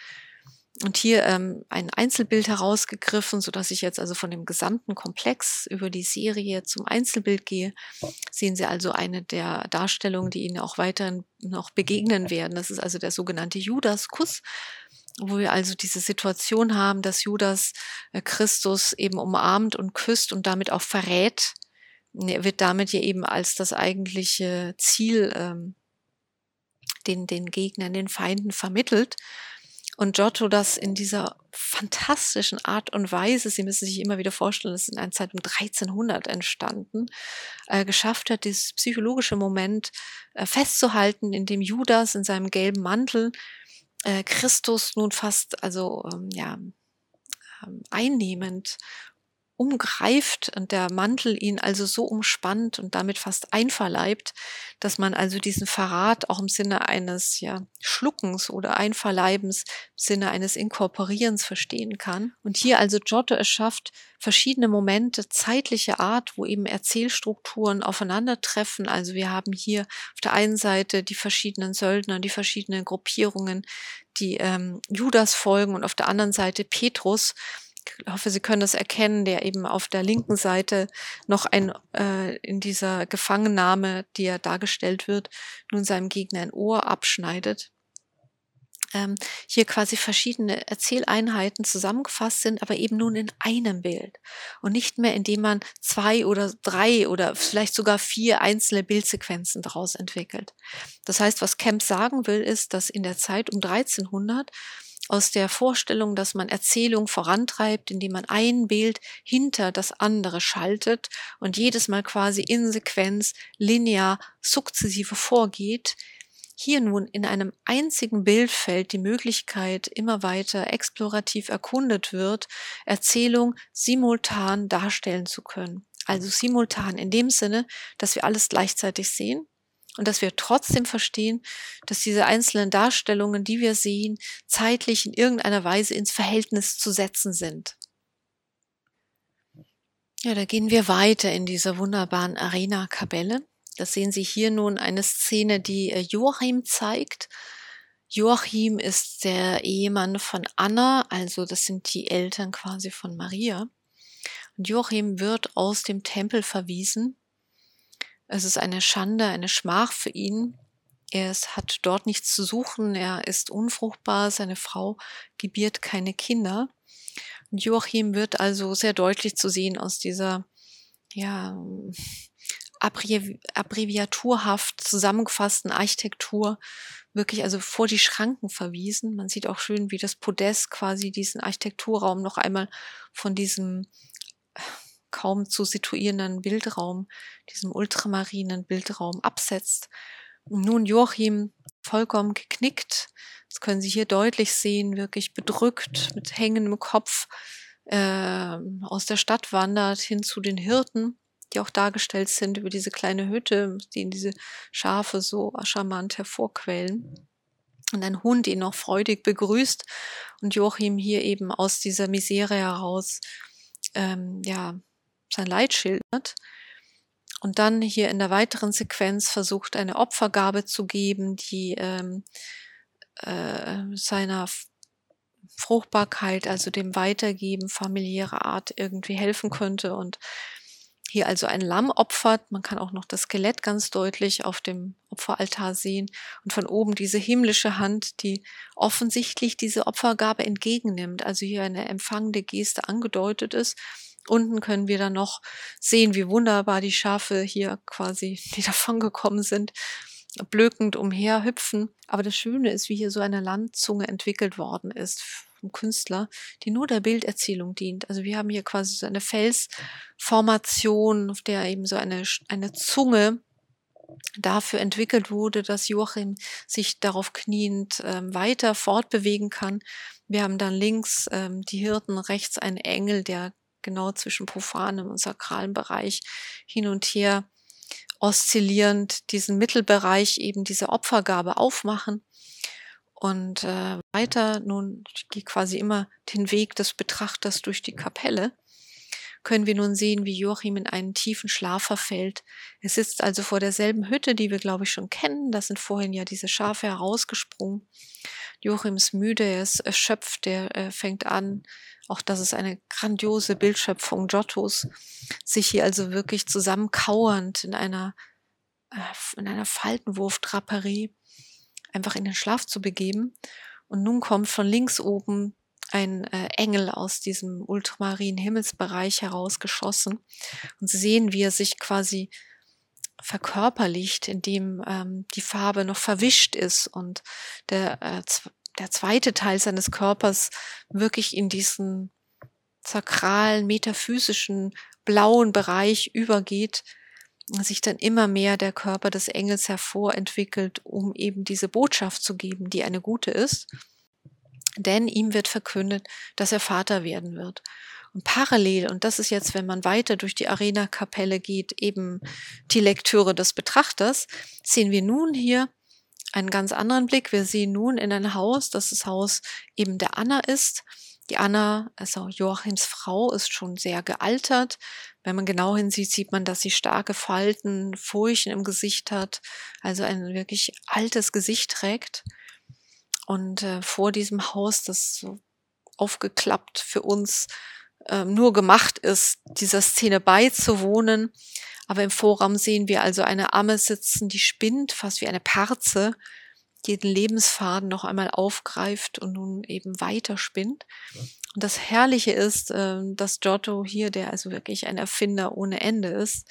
Und hier ähm, ein Einzelbild herausgegriffen, so dass ich jetzt also von dem gesamten Komplex über die Serie zum Einzelbild gehe. Sehen Sie also eine der Darstellungen, die Ihnen auch weiterhin noch begegnen werden. Das ist also der sogenannte Judaskuss, wo wir also diese Situation haben, dass Judas äh, Christus eben umarmt und küsst und damit auch verrät. Er wird damit ja eben als das eigentliche Ziel ähm, den, den Gegnern, den Feinden vermittelt. Und Giotto das in dieser fantastischen Art und Weise, Sie müssen sich immer wieder vorstellen, das ist in einer Zeit um dreizehnhundert entstanden, äh, geschafft hat, dieses psychologische Moment äh, festzuhalten, in dem Judas in seinem gelben Mantel äh, Christus nun fast also ähm, ja ähm, einnehmend umgreift und der Mantel ihn also so umspannt und damit fast einverleibt, dass man also diesen Verrat auch im Sinne eines ja, Schluckens oder Einverleibens, im Sinne eines Inkorporierens verstehen kann. Und hier also Giotto es schafft, verschiedene Momente zeitlicher Art, wo eben Erzählstrukturen aufeinandertreffen. Also wir haben hier auf der einen Seite die verschiedenen Söldner, die verschiedenen Gruppierungen, die ähm, Judas folgen und auf der anderen Seite Petrus. Ich hoffe, Sie können das erkennen, der eben auf der linken Seite noch ein äh, in dieser Gefangennahme, die ja dargestellt wird, nun seinem Gegner ein Ohr abschneidet. Ähm, hier quasi verschiedene Erzähleinheiten zusammengefasst sind, aber eben nun in einem Bild und nicht mehr, indem man zwei oder drei oder vielleicht sogar vier einzelne Bildsequenzen daraus entwickelt. Das heißt, was Kemp sagen will, ist, dass in der Zeit um dreizehnhundert aus der Vorstellung, dass man Erzählung vorantreibt, indem man ein Bild hinter das andere schaltet und jedes Mal quasi in Sequenz linear sukzessive vorgeht, hier nun in einem einzigen Bildfeld die Möglichkeit immer weiter explorativ erkundet wird, Erzählung simultan darstellen zu können. Also simultan in dem Sinne, dass wir alles gleichzeitig sehen, und dass wir trotzdem verstehen, dass diese einzelnen Darstellungen, die wir sehen, zeitlich in irgendeiner Weise ins Verhältnis zu setzen sind. Ja, da gehen wir weiter in dieser wunderbaren Arena-Kapelle. Das sehen Sie hier nun eine Szene, die Joachim zeigt. Joachim ist der Ehemann von Anna, also das sind die Eltern quasi von Maria. Und Joachim wird aus dem Tempel verwiesen. Es ist eine Schande, eine Schmach für ihn. Er ist, hat dort nichts zu suchen, er ist unfruchtbar, seine Frau gebiert keine Kinder. Und Joachim wird also sehr deutlich zu sehen aus dieser ja, abbrevi abbreviaturhaft zusammengefassten Architektur wirklich also vor die Schranken verwiesen. Man sieht auch schön, wie das Podest quasi diesen Architekturraum noch einmal von diesem kaum zu situierenden Bildraum, diesem ultramarinen Bildraum absetzt. Und nun Joachim vollkommen geknickt, das können Sie hier deutlich sehen, wirklich bedrückt, mit hängendem Kopf äh, aus der Stadt wandert hin zu den Hirten, die auch dargestellt sind über diese kleine Hütte, die in diese Schafe so charmant hervorquellen. Und ein Hund ihn noch freudig begrüßt und Joachim hier eben aus dieser Misere heraus ähm, ja, sein Leid schildert und dann hier in der weiteren Sequenz versucht, eine Opfergabe zu geben, die ähm, äh, seiner Fruchtbarkeit, also dem Weitergeben familiärer Art irgendwie helfen könnte und hier also ein Lamm opfert. Man kann auch noch das Skelett ganz deutlich auf dem Opferaltar sehen und von oben diese himmlische Hand, die offensichtlich diese Opfergabe entgegennimmt, also hier eine empfangende Geste angedeutet ist. Unten können wir dann noch sehen, wie wunderbar die Schafe hier quasi, die davon gekommen sind, blökend umherhüpfen. Aber das Schöne ist, wie hier so eine Landzunge entwickelt worden ist vom Künstler, die nur der Bilderzählung dient. Also wir haben hier quasi so eine Felsformation, auf der eben so eine, eine Zunge dafür entwickelt wurde, dass Joachim sich darauf kniend ähm, weiter fortbewegen kann. Wir haben dann links ähm, die Hirten, rechts einen Engel, der genau zwischen profanem und sakralem Bereich hin und her oszillierend diesen Mittelbereich eben diese Opfergabe aufmachen. Und äh, weiter nun, ich gehe quasi immer den Weg des Betrachters durch die Kapelle, können wir nun sehen, wie Joachim in einen tiefen Schlaf verfällt. Er sitzt also vor derselben Hütte, die wir, glaube ich, schon kennen. Da sind vorhin ja diese Schafe herausgesprungen. Joachim ist müde, er ist erschöpft, er äh, fängt an, auch das ist eine grandiose Bildschöpfung Giottos, sich hier also wirklich zusammenkauernd in einer, äh, in einer Faltenwurfdraperie einfach in den Schlaf zu begeben. Und nun kommt von links oben ein äh, Engel aus diesem ultramarinen Himmelsbereich herausgeschossen und sehen, wie er sich quasi verkörperlicht, indem ähm, die Farbe noch verwischt ist und der, äh, der zweite Teil seines Körpers wirklich in diesen sakralen, metaphysischen, blauen Bereich übergeht, sich dann immer mehr der Körper des Engels hervorentwickelt, um eben diese Botschaft zu geben, die eine gute ist. Denn ihm wird verkündet, dass er Vater werden wird. Und parallel, und das ist jetzt, wenn man weiter durch die Arena-Kapelle geht, eben die Lektüre des Betrachters, sehen wir nun hier einen ganz anderen Blick. Wir sehen nun in ein Haus, das das Haus eben der Anna ist. Die Anna, also Joachims Frau, ist schon sehr gealtert. Wenn man genau hinsieht, sieht man, dass sie starke Falten, Furchen im Gesicht hat, also ein wirklich altes Gesicht trägt. Und äh, vor diesem Haus, das so aufgeklappt für uns äh, nur gemacht ist, dieser Szene beizuwohnen. Aber im Vorraum sehen wir also eine Amme sitzen, die spinnt, fast wie eine Parze, die den Lebensfaden noch einmal aufgreift und nun eben weiter spinnt. Und das Herrliche ist, äh, dass Giotto hier, der also wirklich ein Erfinder ohne Ende ist,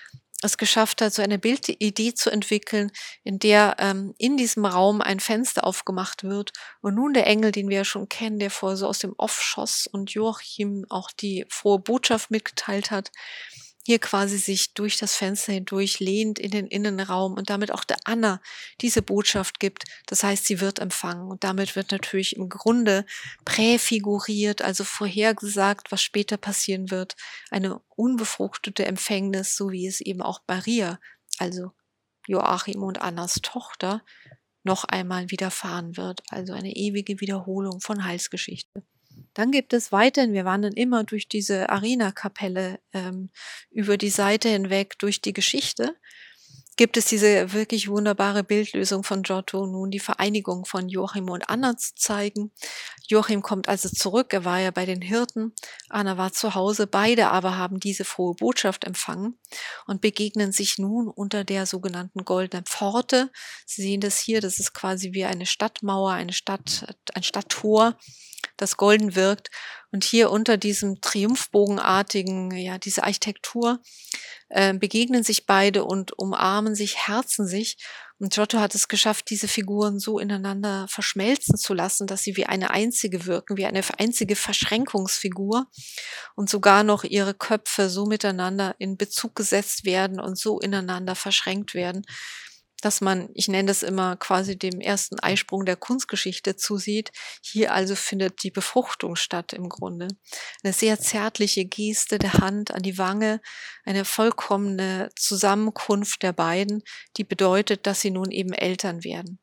es geschafft hat, so eine Bildidee zu entwickeln, in der ähm, in diesem Raum ein Fenster aufgemacht wird und nun der Engel, den wir ja schon kennen, der vorher so aus dem Off schoss und Joachim auch die frohe Botschaft mitgeteilt hat, hier quasi sich durch das Fenster hindurch lehnt in den Innenraum und damit auch der Anna diese Botschaft gibt. Das heißt, sie wird empfangen und damit wird natürlich im Grunde präfiguriert, also vorhergesagt, was später passieren wird. Eine unbefruchtete Empfängnis, so wie es eben auch Maria, also Joachim und Annas Tochter, noch einmal widerfahren wird. Also eine ewige Wiederholung von Heilsgeschichte. Dann gibt es weiterhin, wir wandern immer durch diese Arena-Kapelle ähm, über die Seite hinweg durch die Geschichte, gibt es diese wirklich wunderbare Bildlösung von Giotto, nun die Vereinigung von Joachim und Anna zu zeigen. Joachim kommt also zurück, er war ja bei den Hirten, Anna war zu Hause, beide aber haben diese frohe Botschaft empfangen und begegnen sich nun unter der sogenannten Goldenen Pforte. Sie sehen das hier, das ist quasi wie eine Stadtmauer, eine Stadt, ein Stadttor, das golden wirkt. Und hier unter diesem triumphbogenartigen, ja, diese Architektur, äh, begegnen sich beide und umarmen sich, herzen sich. Und Giotto hat es geschafft, diese Figuren so ineinander verschmelzen zu lassen, dass sie wie eine einzige wirken, wie eine einzige Verschränkungsfigur und sogar noch ihre Köpfe so miteinander in Bezug gesetzt werden und so ineinander verschränkt werden, dass man, ich nenne das immer quasi dem ersten Eisprung der Kunstgeschichte zusieht. Hier also findet die Befruchtung statt im Grunde. Eine sehr zärtliche Geste der Hand an die Wange, eine vollkommene Zusammenkunft der beiden, die bedeutet, dass sie nun eben Eltern werden.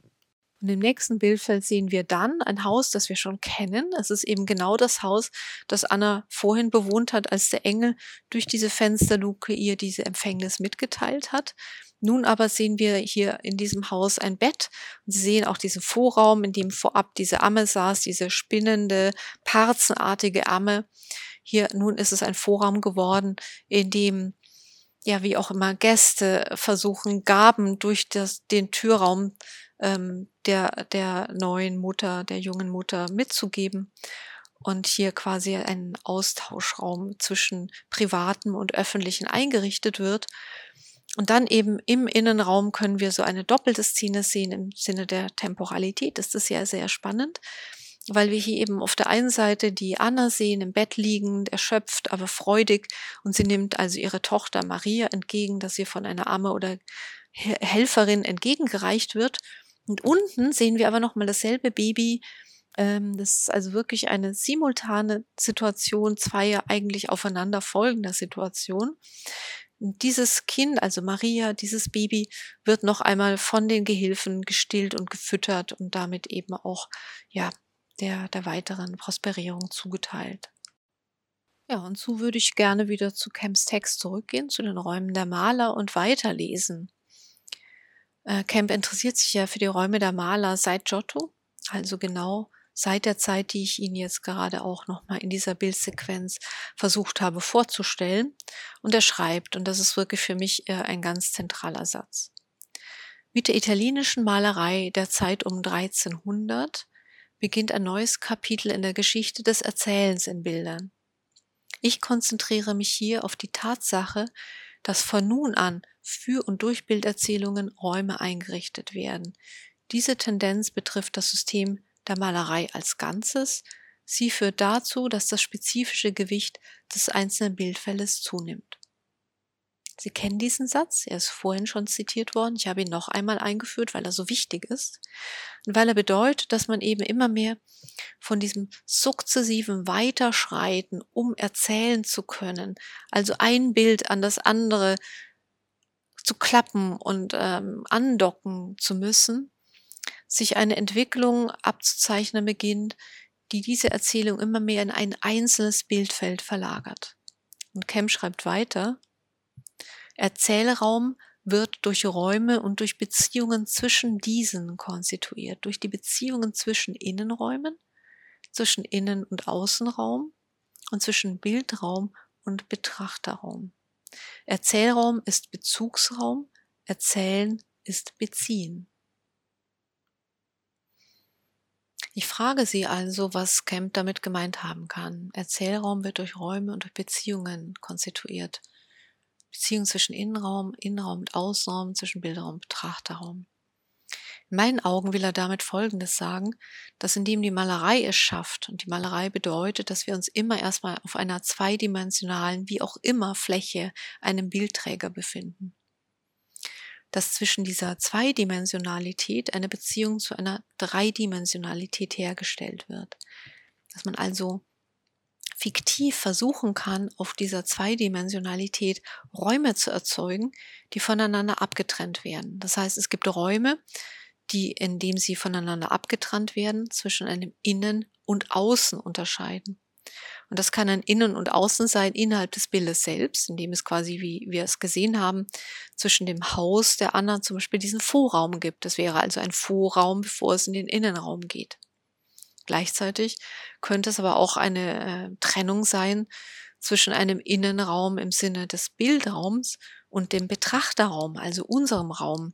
Und im nächsten Bildfeld sehen wir dann ein Haus, das wir schon kennen. Es ist eben genau das Haus, das Anna vorhin bewohnt hat, als der Engel durch diese Fensterluke ihr diese Empfängnis mitgeteilt hat. Nun aber sehen wir hier in diesem Haus ein Bett und Sie sehen auch diesen Vorraum, in dem vorab diese Amme saß, diese spinnende, parzenartige Amme. Hier nun ist es ein Vorraum geworden, in dem, ja, wie auch immer, Gäste versuchen, Gaben durch das, den Türraum ähm, der, der neuen Mutter, der jungen Mutter mitzugeben. Und hier quasi ein Austauschraum zwischen Privatem und Öffentlichen eingerichtet wird. Und dann eben im Innenraum können wir so eine doppelte Szene sehen im Sinne der Temporalität. Das ist ja sehr spannend, weil wir hier eben auf der einen Seite die Anna sehen, im Bett liegend, erschöpft, aber freudig. Und sie nimmt also ihre Tochter Maria entgegen, dass ihr von einer Amme oder Helferin entgegengereicht wird. Und unten sehen wir aber nochmal dasselbe Baby. Ähm, das ist also wirklich eine simultane Situation, zwei eigentlich aufeinander folgender Situationen. Und dieses Kind, also Maria, dieses Baby, wird noch einmal von den Gehilfen gestillt und gefüttert und damit eben auch, ja, der, der weiteren Prosperierung zugeteilt. Ja, und so würde ich gerne wieder zu Camps Text zurückgehen, zu den Räumen der Maler und weiterlesen. Äh, Camp interessiert sich ja für die Räume der Maler seit Giotto, also genau seit der Zeit, die ich Ihnen jetzt gerade auch nochmal in dieser Bildsequenz versucht habe vorzustellen. Und er schreibt, und das ist wirklich für mich äh, ein ganz zentraler Satz: Mit der italienischen Malerei der Zeit um dreizehnhundert beginnt ein neues Kapitel in der Geschichte des Erzählens in Bildern. Ich konzentriere mich hier auf die Tatsache, dass von nun an für und durch Bilderzählungen Räume eingerichtet werden. Diese Tendenz betrifft das System der Malerei als Ganzes. Sie führt dazu, dass das spezifische Gewicht des einzelnen Bildfeldes zunimmt. Sie kennen diesen Satz, er ist vorhin schon zitiert worden. Ich habe ihn noch einmal eingeführt, weil er so wichtig ist und weil er bedeutet, dass man eben immer mehr von diesem sukzessiven Weiterschreiten, um erzählen zu können, also ein Bild an das andere zu klappen und ähm, andocken zu müssen, sich eine Entwicklung abzuzeichnen beginnt, die diese Erzählung immer mehr in ein einzelnes Bildfeld verlagert. Und Camp schreibt weiter: Erzählraum wird durch Räume und durch Beziehungen zwischen diesen konstituiert, durch die Beziehungen zwischen Innenräumen, zwischen Innen- und Außenraum und zwischen Bildraum und Betrachterraum. Erzählraum ist Bezugsraum, Erzählen ist Beziehen. Ich frage Sie also, was Camp damit gemeint haben kann. Erzählraum wird durch Räume und durch Beziehungen konstituiert. Beziehung zwischen Innenraum, Innenraum und Außenraum, zwischen Bilderraum und Betrachterraum. In meinen Augen will er damit Folgendes sagen, dass indem die Malerei es schafft, und die Malerei bedeutet, dass wir uns immer erstmal auf einer zweidimensionalen, wie auch immer, Fläche, einem Bildträger befinden, dass zwischen dieser Zweidimensionalität eine Beziehung zu einer Dreidimensionalität hergestellt wird. Dass man also fiktiv versuchen kann, auf dieser Zweidimensionalität Räume zu erzeugen, die voneinander abgetrennt werden. Das heißt, es gibt Räume, die, indem sie voneinander abgetrennt werden, zwischen einem Innen und Außen unterscheiden. Und das kann ein Innen und Außen sein innerhalb des Bildes selbst, indem es quasi, wie wir es gesehen haben, zwischen dem Haus der Anna zum Beispiel diesen Vorraum gibt. Das wäre also ein Vorraum, bevor es in den Innenraum geht. Gleichzeitig könnte es aber auch eine äh, Trennung sein zwischen einem Innenraum im Sinne des Bildraums und dem Betrachterraum, also unserem Raum.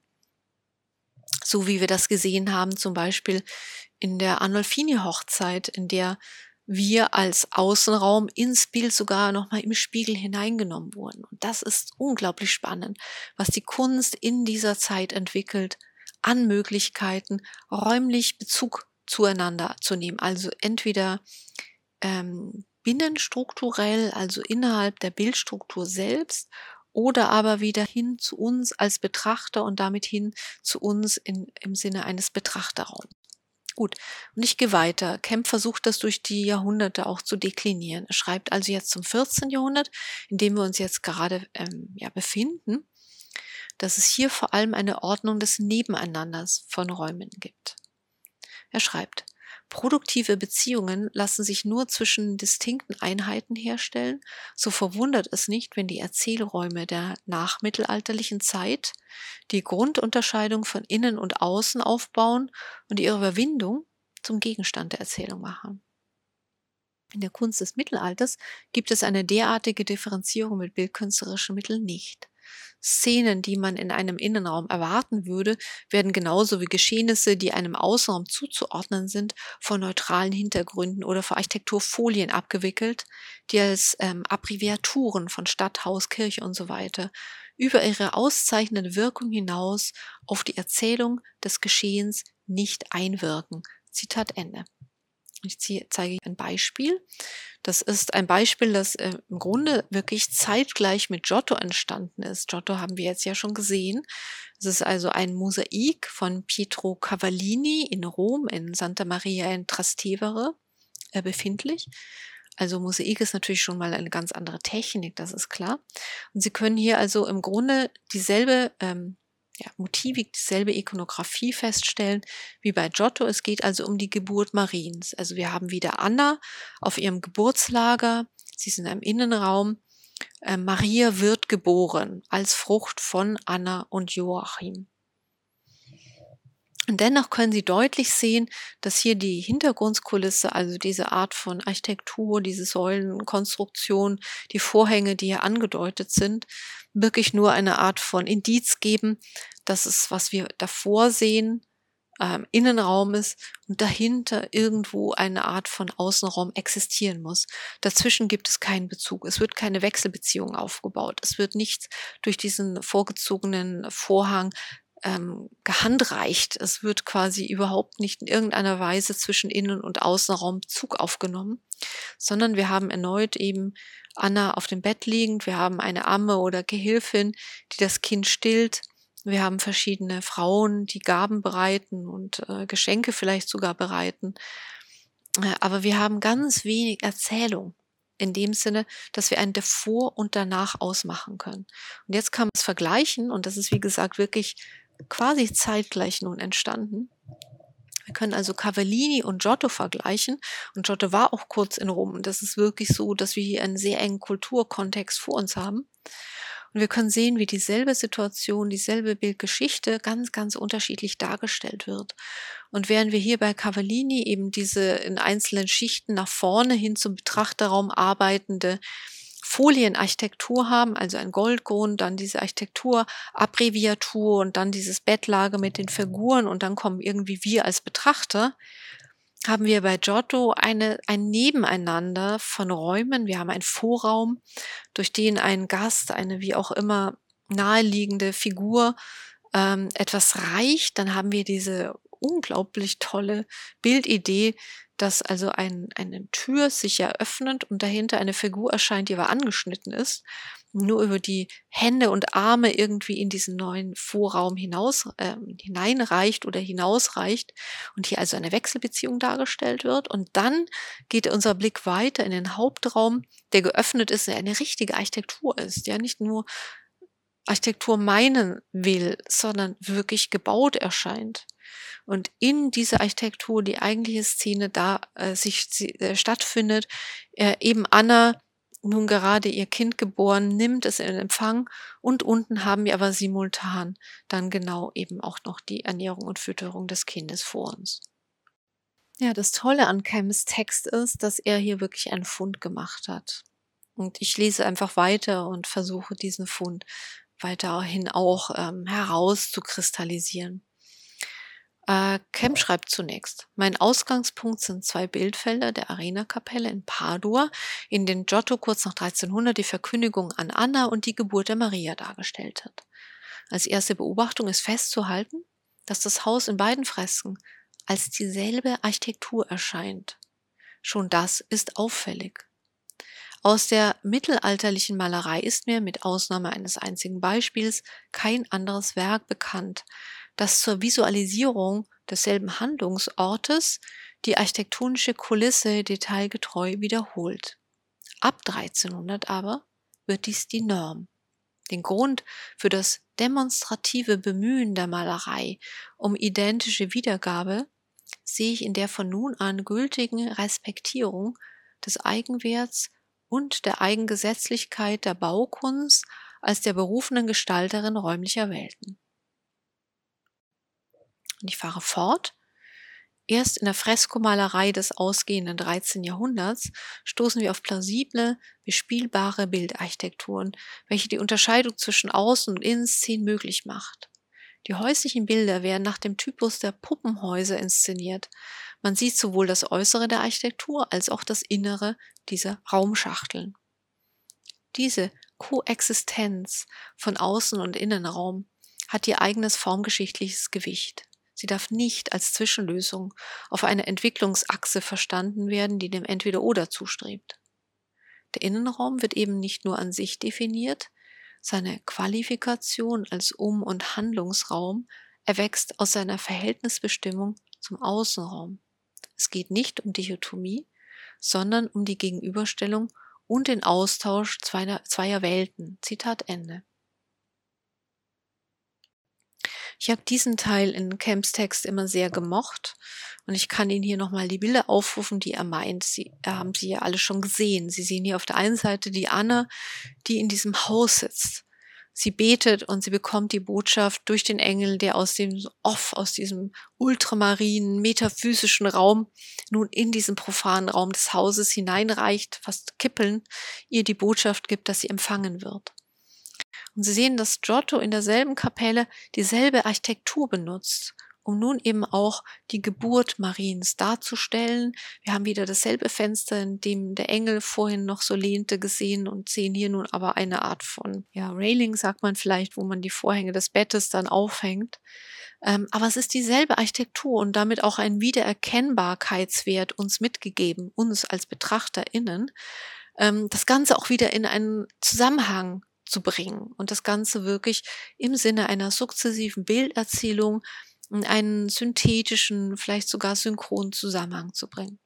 So wie wir das gesehen haben, zum Beispiel in der Arnolfini-Hochzeit, in der wir als Außenraum ins Bild sogar nochmal im Spiegel hineingenommen wurden. Und das ist unglaublich spannend, was die Kunst in dieser Zeit entwickelt, an Möglichkeiten, räumlich Bezug zueinander zu nehmen. Also entweder ähm, binnenstrukturell, also innerhalb der Bildstruktur selbst, oder aber wieder hin zu uns als Betrachter und damit hin zu uns in, im Sinne eines Betrachterraums. Gut, und ich gehe weiter. Camp versucht das durch die Jahrhunderte auch zu deklinieren. Er schreibt also jetzt zum vierzehnten Jahrhundert, in dem wir uns jetzt gerade ähm, ja, befinden, dass es hier vor allem eine Ordnung des Nebeneinanders von Räumen gibt. Er schreibt: Produktive Beziehungen lassen sich nur zwischen distinkten Einheiten herstellen, so verwundert es nicht, wenn die Erzählräume der nachmittelalterlichen Zeit die Grundunterscheidung von Innen und Außen aufbauen und ihre Überwindung zum Gegenstand der Erzählung machen. In der Kunst des Mittelalters gibt es eine derartige Differenzierung mit bildkünstlerischen Mitteln nicht. Szenen, die man in einem Innenraum erwarten würde, werden genauso wie Geschehnisse, die einem Außenraum zuzuordnen sind, vor neutralen Hintergründen oder vor Architekturfolien abgewickelt, die als ähm, Abbreviaturen von Stadt, Haus, Kirche und so weiter über ihre auszeichnende Wirkung hinaus auf die Erzählung des Geschehens nicht einwirken. Zitat Ende. Ich ziehe, zeige ein Beispiel. Das ist ein Beispiel, das äh, im Grunde wirklich zeitgleich mit Giotto entstanden ist. Giotto haben wir jetzt ja schon gesehen. Es ist also ein Mosaik von Pietro Cavallini in Rom, in Santa Maria in Trastevere äh, befindlich. Also Mosaik ist natürlich schon mal eine ganz andere Technik, das ist klar. Und Sie können hier also im Grunde dieselbe ähm, ja, Motivik, dieselbe Ikonografie feststellen wie bei Giotto. Es geht also um die Geburt Mariens. Also wir haben wieder Anna auf ihrem Geburtslager. Sie sind im Innenraum. Äh, Maria wird geboren als Frucht von Anna und Joachim. Und dennoch können Sie deutlich sehen, dass hier die Hintergrundkulisse, also diese Art von Architektur, diese Säulenkonstruktion, die Vorhänge, die hier angedeutet sind, wirklich nur eine Art von Indiz geben, dass es, was wir davor sehen, ähm, Innenraum ist und dahinter irgendwo eine Art von Außenraum existieren muss. Dazwischen gibt es keinen Bezug. Es wird keine Wechselbeziehung aufgebaut. Es wird nichts durch diesen vorgezogenen Vorhang ähm, gehandreicht. Es wird quasi überhaupt nicht in irgendeiner Weise zwischen Innen- und Außenraum Bezug aufgenommen, sondern wir haben erneut eben Anna auf dem Bett liegend, wir haben eine Amme oder Gehilfin, die das Kind stillt, wir haben verschiedene Frauen, die Gaben bereiten und äh, Geschenke vielleicht sogar bereiten, äh, aber wir haben ganz wenig Erzählung. In dem Sinne, dass wir ein Davor und Danach ausmachen können. Und jetzt kann man es vergleichen, und das ist wie gesagt wirklich quasi zeitgleich nun entstanden. Wir können also Cavallini und Giotto vergleichen. Und Giotto war auch kurz in Rom. Und das ist wirklich so, dass wir hier einen sehr engen Kulturkontext vor uns haben. Und wir können sehen, wie dieselbe Situation, dieselbe Bildgeschichte ganz, ganz unterschiedlich dargestellt wird. Und während wir hier bei Cavallini eben diese in einzelnen Schichten nach vorne hin zum Betrachterraum arbeitende Folienarchitektur haben, also ein Goldgrund, dann diese Architekturabbreviatur und dann dieses Bettlager mit den Figuren und dann kommen irgendwie wir als Betrachter, haben wir bei Giotto eine, ein Nebeneinander von Räumen. Wir haben einen Vorraum, durch den ein Gast, eine wie auch immer naheliegende Figur ähm, etwas reicht. Dann haben wir diese unglaublich tolle Bildidee, dass also ein, eine Tür sich eröffnet und dahinter eine Figur erscheint, die aber angeschnitten ist, nur über die Hände und Arme irgendwie in diesen neuen Vorraum hinaus äh, hineinreicht oder hinausreicht und hier also eine Wechselbeziehung dargestellt wird. Und dann geht unser Blick weiter in den Hauptraum, der geöffnet ist, der eine richtige Architektur ist, ja, nicht nur Architektur meinen will, sondern wirklich gebaut erscheint. Und in dieser Architektur die eigentliche Szene da äh, sich äh, stattfindet, äh, eben Anna, nun gerade ihr Kind geboren, nimmt es in Empfang und unten haben wir aber simultan dann genau eben auch noch die Ernährung und Fütterung des Kindes vor uns. Ja, das Tolle an Kems Text ist, dass er hier wirklich einen Fund gemacht hat. Und ich lese einfach weiter und versuche diesen Fund weiterhin auch ähm, herauszukristallisieren. Äh, Kem schreibt zunächst: Mein Ausgangspunkt sind zwei Bildfelder der Arena-Kapelle in Padua, in denen Giotto kurz nach dreizehnhundert die Verkündigung an Anna und die Geburt der Maria dargestellt hat. Als erste Beobachtung ist festzuhalten, dass das Haus in beiden Fresken als dieselbe Architektur erscheint. Schon das ist auffällig. Aus der mittelalterlichen Malerei ist mir, mit Ausnahme eines einzigen Beispiels, kein anderes Werk bekannt, das zur Visualisierung desselben Handlungsortes die architektonische Kulisse detailgetreu wiederholt. Ab dreizehnhundert aber wird dies die Norm. Den Grund für das demonstrative Bemühen der Malerei um identische Wiedergabe sehe ich in der von nun an gültigen Respektierung des Eigenwerts und der Eigengesetzlichkeit der Baukunst als der berufenen Gestalterin räumlicher Welten. Und ich fahre fort. Erst in der Freskomalerei des ausgehenden dreizehnten Jahrhunderts stoßen wir auf plausible, bespielbare Bildarchitekturen, welche die Unterscheidung zwischen Außen- und Innenszenen möglich macht. Die häuslichen Bilder werden nach dem Typus der Puppenhäuser inszeniert. Man sieht sowohl das Äußere der Architektur als auch das Innere dieser Raumschachteln. Diese Koexistenz von Außen- und Innenraum hat ihr eigenes formgeschichtliches Gewicht. Sie darf nicht als Zwischenlösung auf einer Entwicklungsachse verstanden werden, die dem Entweder-Oder zustrebt. Der Innenraum wird eben nicht nur an sich definiert, seine Qualifikation als Um- und Handlungsraum erwächst aus seiner Verhältnisbestimmung zum Außenraum. Es geht nicht um Dichotomie, sondern um die Gegenüberstellung und den Austausch zweier, zweier Welten. Zitat Ende. Ich habe diesen Teil in Camps Text immer sehr gemocht und ich kann Ihnen hier nochmal die Bilder aufrufen, die er meint. Sie äh, haben Sie ja alle schon gesehen. Sie sehen hier auf der einen Seite die Anne, die in diesem Haus sitzt. Sie betet und sie bekommt die Botschaft durch den Engel, der aus dem Off, aus diesem ultramarinen, metaphysischen Raum nun in diesen profanen Raum des Hauses hineinreicht, fast kippelnd, ihr die Botschaft gibt, dass sie empfangen wird. Und Sie sehen, dass Giotto in derselben Kapelle dieselbe Architektur benutzt, um nun eben auch die Geburt Mariens darzustellen. Wir haben wieder dasselbe Fenster, in dem der Engel vorhin noch so lehnte, gesehen und sehen hier nun aber eine Art von, ja, Railing, sagt man vielleicht, wo man die Vorhänge des Bettes dann aufhängt. Ähm, aber es ist dieselbe Architektur und damit auch ein Wiedererkennbarkeitswert uns mitgegeben, uns als BetrachterInnen, ähm, das Ganze auch wieder in einen Zusammenhang zu bringen und das Ganze wirklich im Sinne einer sukzessiven Bilderzählung in einen synthetischen, vielleicht sogar synchronen Zusammenhang zu bringen.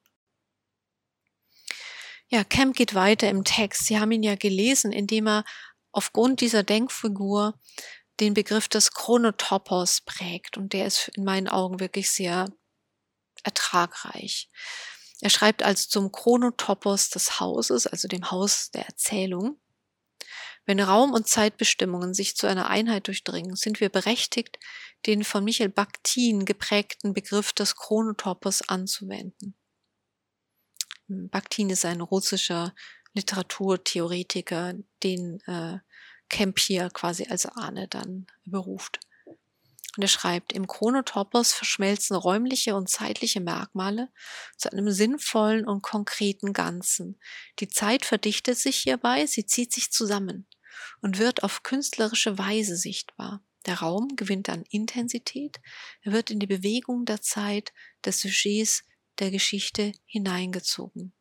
Ja, Camp geht weiter im Text. Sie haben ihn ja gelesen, indem er aufgrund dieser Denkfigur den Begriff des Chronotopos prägt und der ist in meinen Augen wirklich sehr ertragreich. Er schreibt also zum Chronotopos des Hauses, also dem Haus der Erzählung: Wenn Raum- und Zeitbestimmungen sich zu einer Einheit durchdringen, sind wir berechtigt, den von Michel Bakhtin geprägten Begriff des Chronotopos anzuwenden. Bakhtin ist ein russischer Literaturtheoretiker, den äh, Camp hier quasi als Ahne dann beruft. Und er schreibt: Im Chronotopos verschmelzen räumliche und zeitliche Merkmale zu einem sinnvollen und konkreten Ganzen. Die Zeit verdichtet sich hierbei, sie zieht sich zusammen und wird auf künstlerische Weise sichtbar. Der Raum gewinnt an Intensität, er wird in die Bewegung der Zeit, des Sujets, der Geschichte hineingezogen.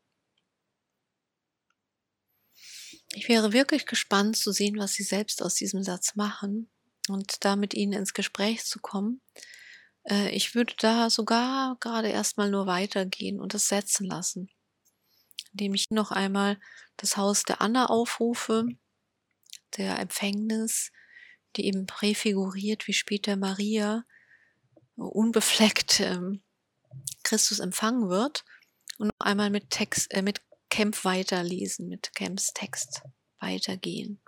Ich wäre wirklich gespannt zu sehen, was Sie selbst aus diesem Satz machen und da mit Ihnen ins Gespräch zu kommen. Äh, ich würde da sogar gerade erstmal nur weitergehen und es setzen lassen, indem ich noch einmal das Haus der Anna aufrufe, der Empfängnis, die eben präfiguriert, wie später Maria unbefleckt ähm, Christus empfangen wird, und noch einmal mit Text, äh, mit Camp weiterlesen, mit Camps Text weitergehen.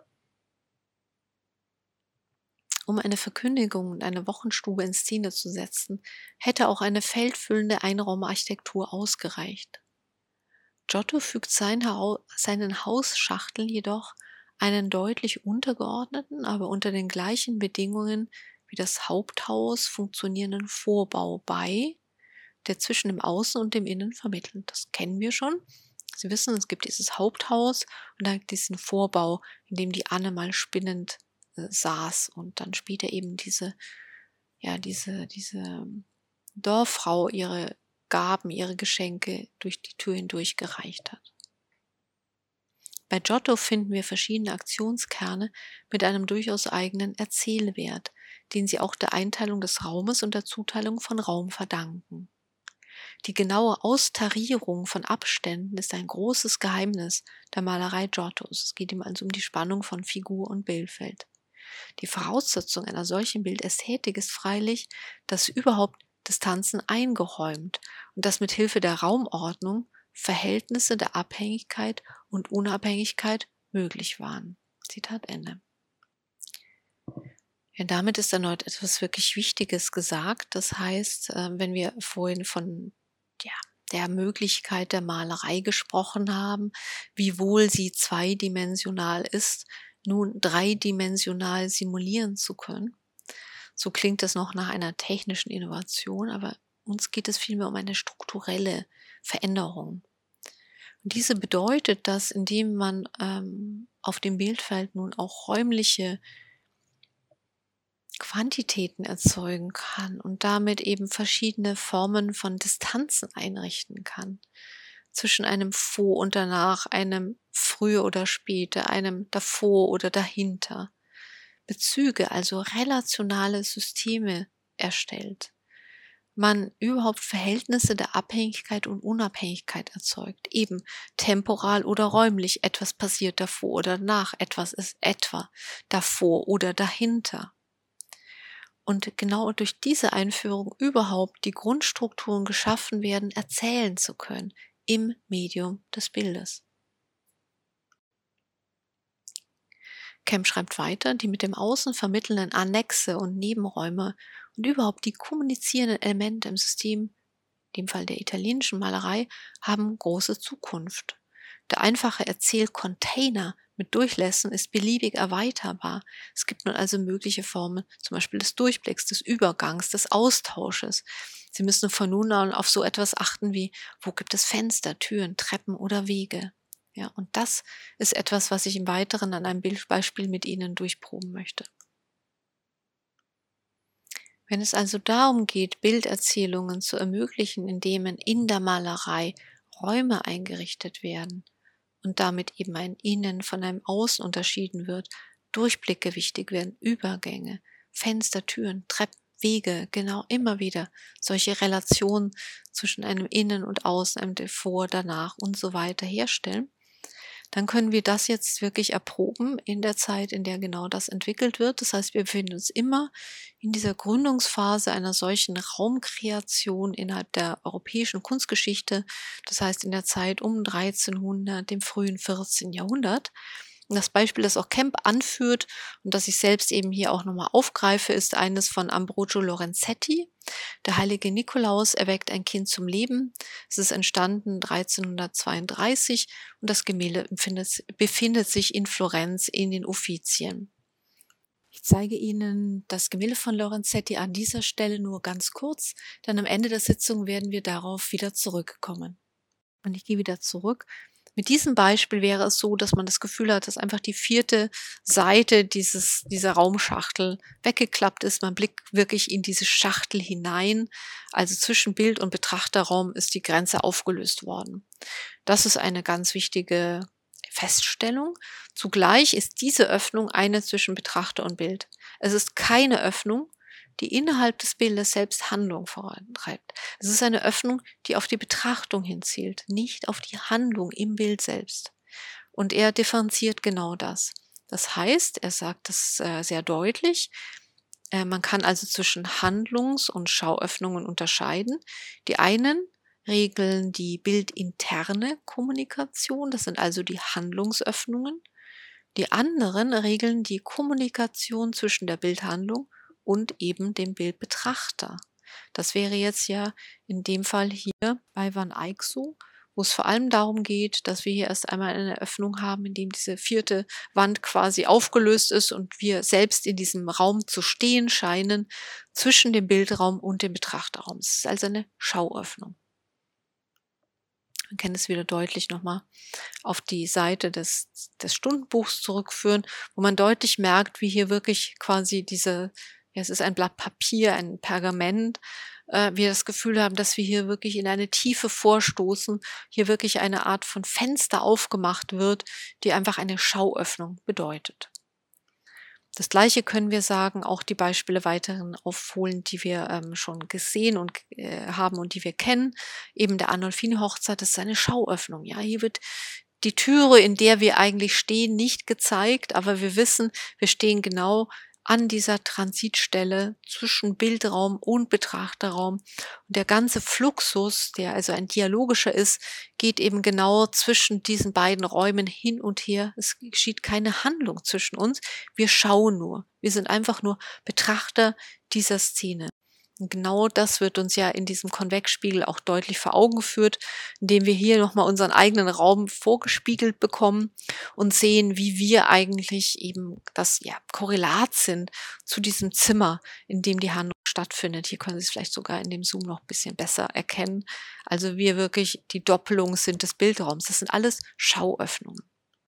Um eine Verkündigung und eine Wochenstube in Szene zu setzen, hätte auch eine feldfüllende Einraumarchitektur ausgereicht. Giotto fügt sein Hau- seinen Hausschachteln jedoch einen deutlich untergeordneten, aber unter den gleichen Bedingungen wie das Haupthaus funktionierenden Vorbau bei, der zwischen dem Außen und dem Innen vermittelt. Das kennen wir schon. Sie wissen, es gibt dieses Haupthaus und dann diesen Vorbau, in dem die Anne mal spinnend äh, saß und dann später eben diese, ja, diese, diese Dorffrau ihre Gaben, ihre Geschenke durch die Tür hindurch gereicht hat. Bei Giotto finden wir verschiedene Aktionskerne mit einem durchaus eigenen Erzählwert, den sie auch der Einteilung des Raumes und der Zuteilung von Raum verdanken. Die genaue Austarierung von Abständen ist ein großes Geheimnis der Malerei Giottos. Es geht ihm also um die Spannung von Figur und Bildfeld. Die Voraussetzung einer solchen Bildästhetik ist freilich, dass überhaupt Distanzen eingeräumt und dass mit Hilfe der Raumordnung Verhältnisse der Abhängigkeit und Unabhängigkeit möglich waren. Zitat Ende. Ja, damit ist erneut etwas wirklich Wichtiges gesagt. Das heißt, wenn wir vorhin von ja, der Möglichkeit der Malerei gesprochen haben, wie wohl sie zweidimensional ist, nun dreidimensional simulieren zu können. So klingt das noch nach einer technischen Innovation, aber uns geht es vielmehr um eine strukturelle Veränderung. Und diese bedeutet, dass indem man ähm, auf dem Bildfeld nun auch räumliche Quantitäten erzeugen kann und damit eben verschiedene Formen von Distanzen einrichten kann. Zwischen einem vor und danach, einem früher oder später, einem davor oder dahinter. Bezüge, also relationale Systeme erstellt. Man überhaupt Verhältnisse der Abhängigkeit und Unabhängigkeit erzeugt. Eben temporal oder räumlich. Etwas passiert davor oder danach. Etwas ist etwa davor oder dahinter. Und genau durch diese Einführung überhaupt die Grundstrukturen geschaffen werden, erzählen zu können im Medium des Bildes. Kemp schreibt weiter, die mit dem Außen vermittelnden Annexe und Nebenräume und überhaupt die kommunizierenden Elemente im System, in dem Fall der italienischen Malerei, haben große Zukunft. Der einfache Erzählcontainer mit Durchlässen ist beliebig erweiterbar. Es gibt nun also mögliche Formen, zum Beispiel des Durchblicks, des Übergangs, des Austausches. Sie müssen von nun an auf so etwas achten wie, wo gibt es Fenster, Türen, Treppen oder Wege. Ja, und das ist etwas, was ich im Weiteren an einem Bildbeispiel mit Ihnen durchproben möchte. Wenn es also darum geht, Bilderzählungen zu ermöglichen, indem in der Malerei Räume eingerichtet werden und damit eben ein Innen von einem Außen unterschieden wird, Durchblicke wichtig werden, Übergänge, Fenster, Türen, Treppen, Wege, genau immer wieder solche Relationen zwischen einem Innen und Außen, einem Davor, danach und so weiter herstellen, dann können wir das jetzt wirklich erproben in der Zeit, in der genau das entwickelt wird. Das heißt, wir befinden uns immer in dieser Gründungsphase einer solchen Raumkreation innerhalb der europäischen Kunstgeschichte, das heißt in der Zeit um dreizehnhundert, dem frühen vierzehnten Jahrhundert. Und das Beispiel, das auch Kemp anführt und das ich selbst eben hier auch nochmal aufgreife, ist eines von Ambrogio Lorenzetti. Der heilige Nikolaus erweckt ein Kind zum Leben. Es ist entstanden dreizehnhundertzweiunddreißig und das Gemälde befindet, befindet sich in Florenz in den Uffizien. Ich zeige Ihnen das Gemälde von Lorenzetti an dieser Stelle nur ganz kurz, denn am Ende der Sitzung werden wir darauf wieder zurückkommen. Und ich gehe wieder zurück. Mit diesem Beispiel wäre es so, dass man das Gefühl hat, dass einfach die vierte Seite dieses, dieser Raumschachtel weggeklappt ist. Man blickt wirklich in diese Schachtel hinein. Also zwischen Bild und Betrachterraum ist die Grenze aufgelöst worden. Das ist eine ganz wichtige Feststellung. Zugleich ist diese Öffnung eine zwischen Betrachter und Bild. Es ist keine Öffnung, die innerhalb des Bildes selbst Handlung vorantreibt. Es ist eine Öffnung, die auf die Betrachtung hinzielt, nicht auf die Handlung im Bild selbst. Und er differenziert genau das. Das heißt, er sagt das äh, sehr deutlich, äh, man kann also zwischen Handlungs- und Schauöffnungen unterscheiden. Die einen regeln die bildinterne Kommunikation, das sind also die Handlungsöffnungen. Die anderen regeln die Kommunikation zwischen der Bildhandlung und eben dem Bildbetrachter. Das wäre jetzt ja in dem Fall hier bei Van Eyck so, wo es vor allem darum geht, dass wir hier erst einmal eine Öffnung haben, in dem diese vierte Wand quasi aufgelöst ist und wir selbst in diesem Raum zu stehen scheinen zwischen dem Bildraum und dem Betrachterraum. Es ist also eine Schauöffnung. Man kann es wieder deutlich nochmal auf die Seite des, des Stundenbuchs zurückführen, wo man deutlich merkt, wie hier wirklich quasi diese, ja, es ist ein Blatt Papier, ein Pergament, äh, wir das Gefühl haben, dass wir hier wirklich in eine Tiefe vorstoßen, hier wirklich eine Art von Fenster aufgemacht wird, die einfach eine Schauöffnung bedeutet. Das Gleiche können wir sagen, auch die Beispiele weiterhin aufholen, die wir ähm, schon gesehen und äh, haben und die wir kennen. Eben der Arnolfini-Hochzeit, das ist eine Schauöffnung. Ja, hier wird die Türe, in der wir eigentlich stehen, nicht gezeigt, aber wir wissen, wir stehen genau an dieser Transitstelle zwischen Bildraum und Betrachterraum. Und der ganze Fluxus, der also ein dialogischer ist, geht eben genau zwischen diesen beiden Räumen hin und her. Es geschieht keine Handlung zwischen uns. Wir schauen nur. Wir sind einfach nur Betrachter dieser Szene. Und genau das wird uns ja in diesem Konvexspiegel auch deutlich vor Augen geführt, indem wir hier nochmal unseren eigenen Raum vorgespiegelt bekommen und sehen, wie wir eigentlich eben das ja, Korrelat sind zu diesem Zimmer, in dem die Handlung stattfindet. Hier können Sie es vielleicht sogar in dem Zoom noch ein bisschen besser erkennen. Also wir wirklich die Doppelung sind des Bildraums. Das sind alles Schauöffnungen.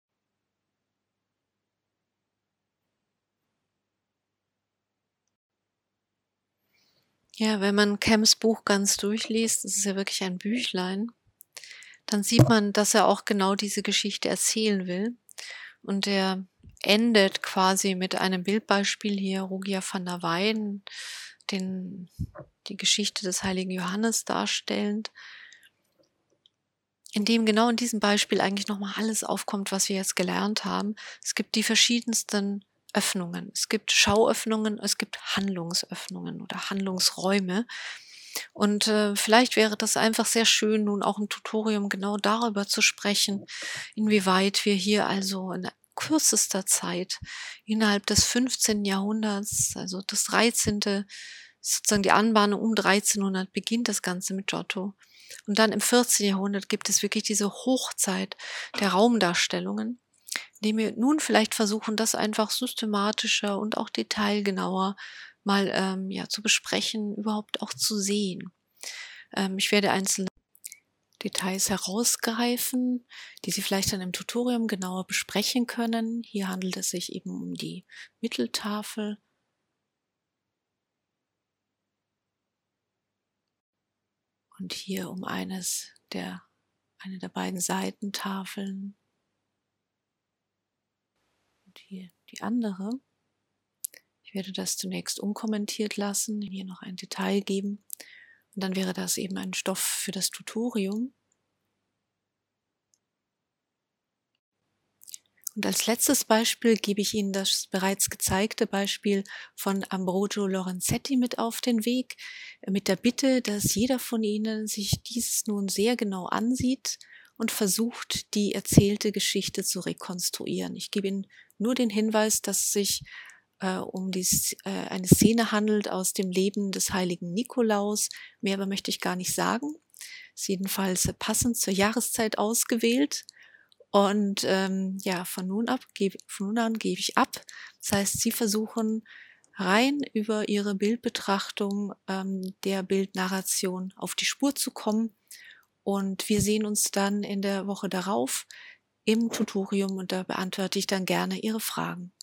Ja, wenn man Camps Buch ganz durchliest, das ist ja wirklich ein Büchlein, dann sieht man, dass er auch genau diese Geschichte erzählen will. Und er endet quasi mit einem Bildbeispiel hier, Rugia van der Weyden, den, die Geschichte des heiligen Johannes darstellend, in dem genau in diesem Beispiel eigentlich nochmal alles aufkommt, was wir jetzt gelernt haben. Es gibt die verschiedensten Öffnungen. Es gibt Schauöffnungen, es gibt Handlungsöffnungen oder Handlungsräume. Und äh, vielleicht wäre das einfach sehr schön, nun auch im Tutorium genau darüber zu sprechen, inwieweit wir hier also in kürzester Zeit innerhalb des fünfzehnten Jahrhunderts, also das dreizehnte sozusagen die Anbahnung um dreizehnhundert beginnt das Ganze mit Giotto. Und dann im vierzehnten Jahrhundert gibt es wirklich diese Hochzeit der Raumdarstellungen, indem wir nun vielleicht versuchen, das einfach systematischer und auch detailgenauer mal ähm, ja, zu besprechen, überhaupt auch zu sehen. Ähm, ich werde einzelne Details herausgreifen, die Sie vielleicht dann im Tutorium genauer besprechen können. Hier handelt es sich eben um die Mitteltafel. Und hier um eines der, eine der beiden Seitentafeln. Und hier die andere. Ich werde das zunächst unkommentiert lassen, hier noch ein Detail geben. Und dann wäre das eben ein Stoff für das Tutorium. Und als letztes Beispiel gebe ich Ihnen das bereits gezeigte Beispiel von Ambrogio Lorenzetti mit auf den Weg, mit der Bitte, dass jeder von Ihnen sich dies nun sehr genau ansieht und versucht, die erzählte Geschichte zu rekonstruieren. Ich gebe Ihnen nur den Hinweis, dass es sich äh, um die, äh, eine Szene handelt aus dem Leben des heiligen Nikolaus. Mehr aber möchte ich gar nicht sagen. Ist jedenfalls passend zur Jahreszeit ausgewählt. Und ähm, ja, von nun, ab, geb, von nun an gebe ich ab. Das heißt, Sie versuchen rein über Ihre Bildbetrachtung ähm, der Bildnarration auf die Spur zu kommen. Und wir sehen uns dann in der Woche darauf im Tutorium und da beantworte ich dann gerne Ihre Fragen.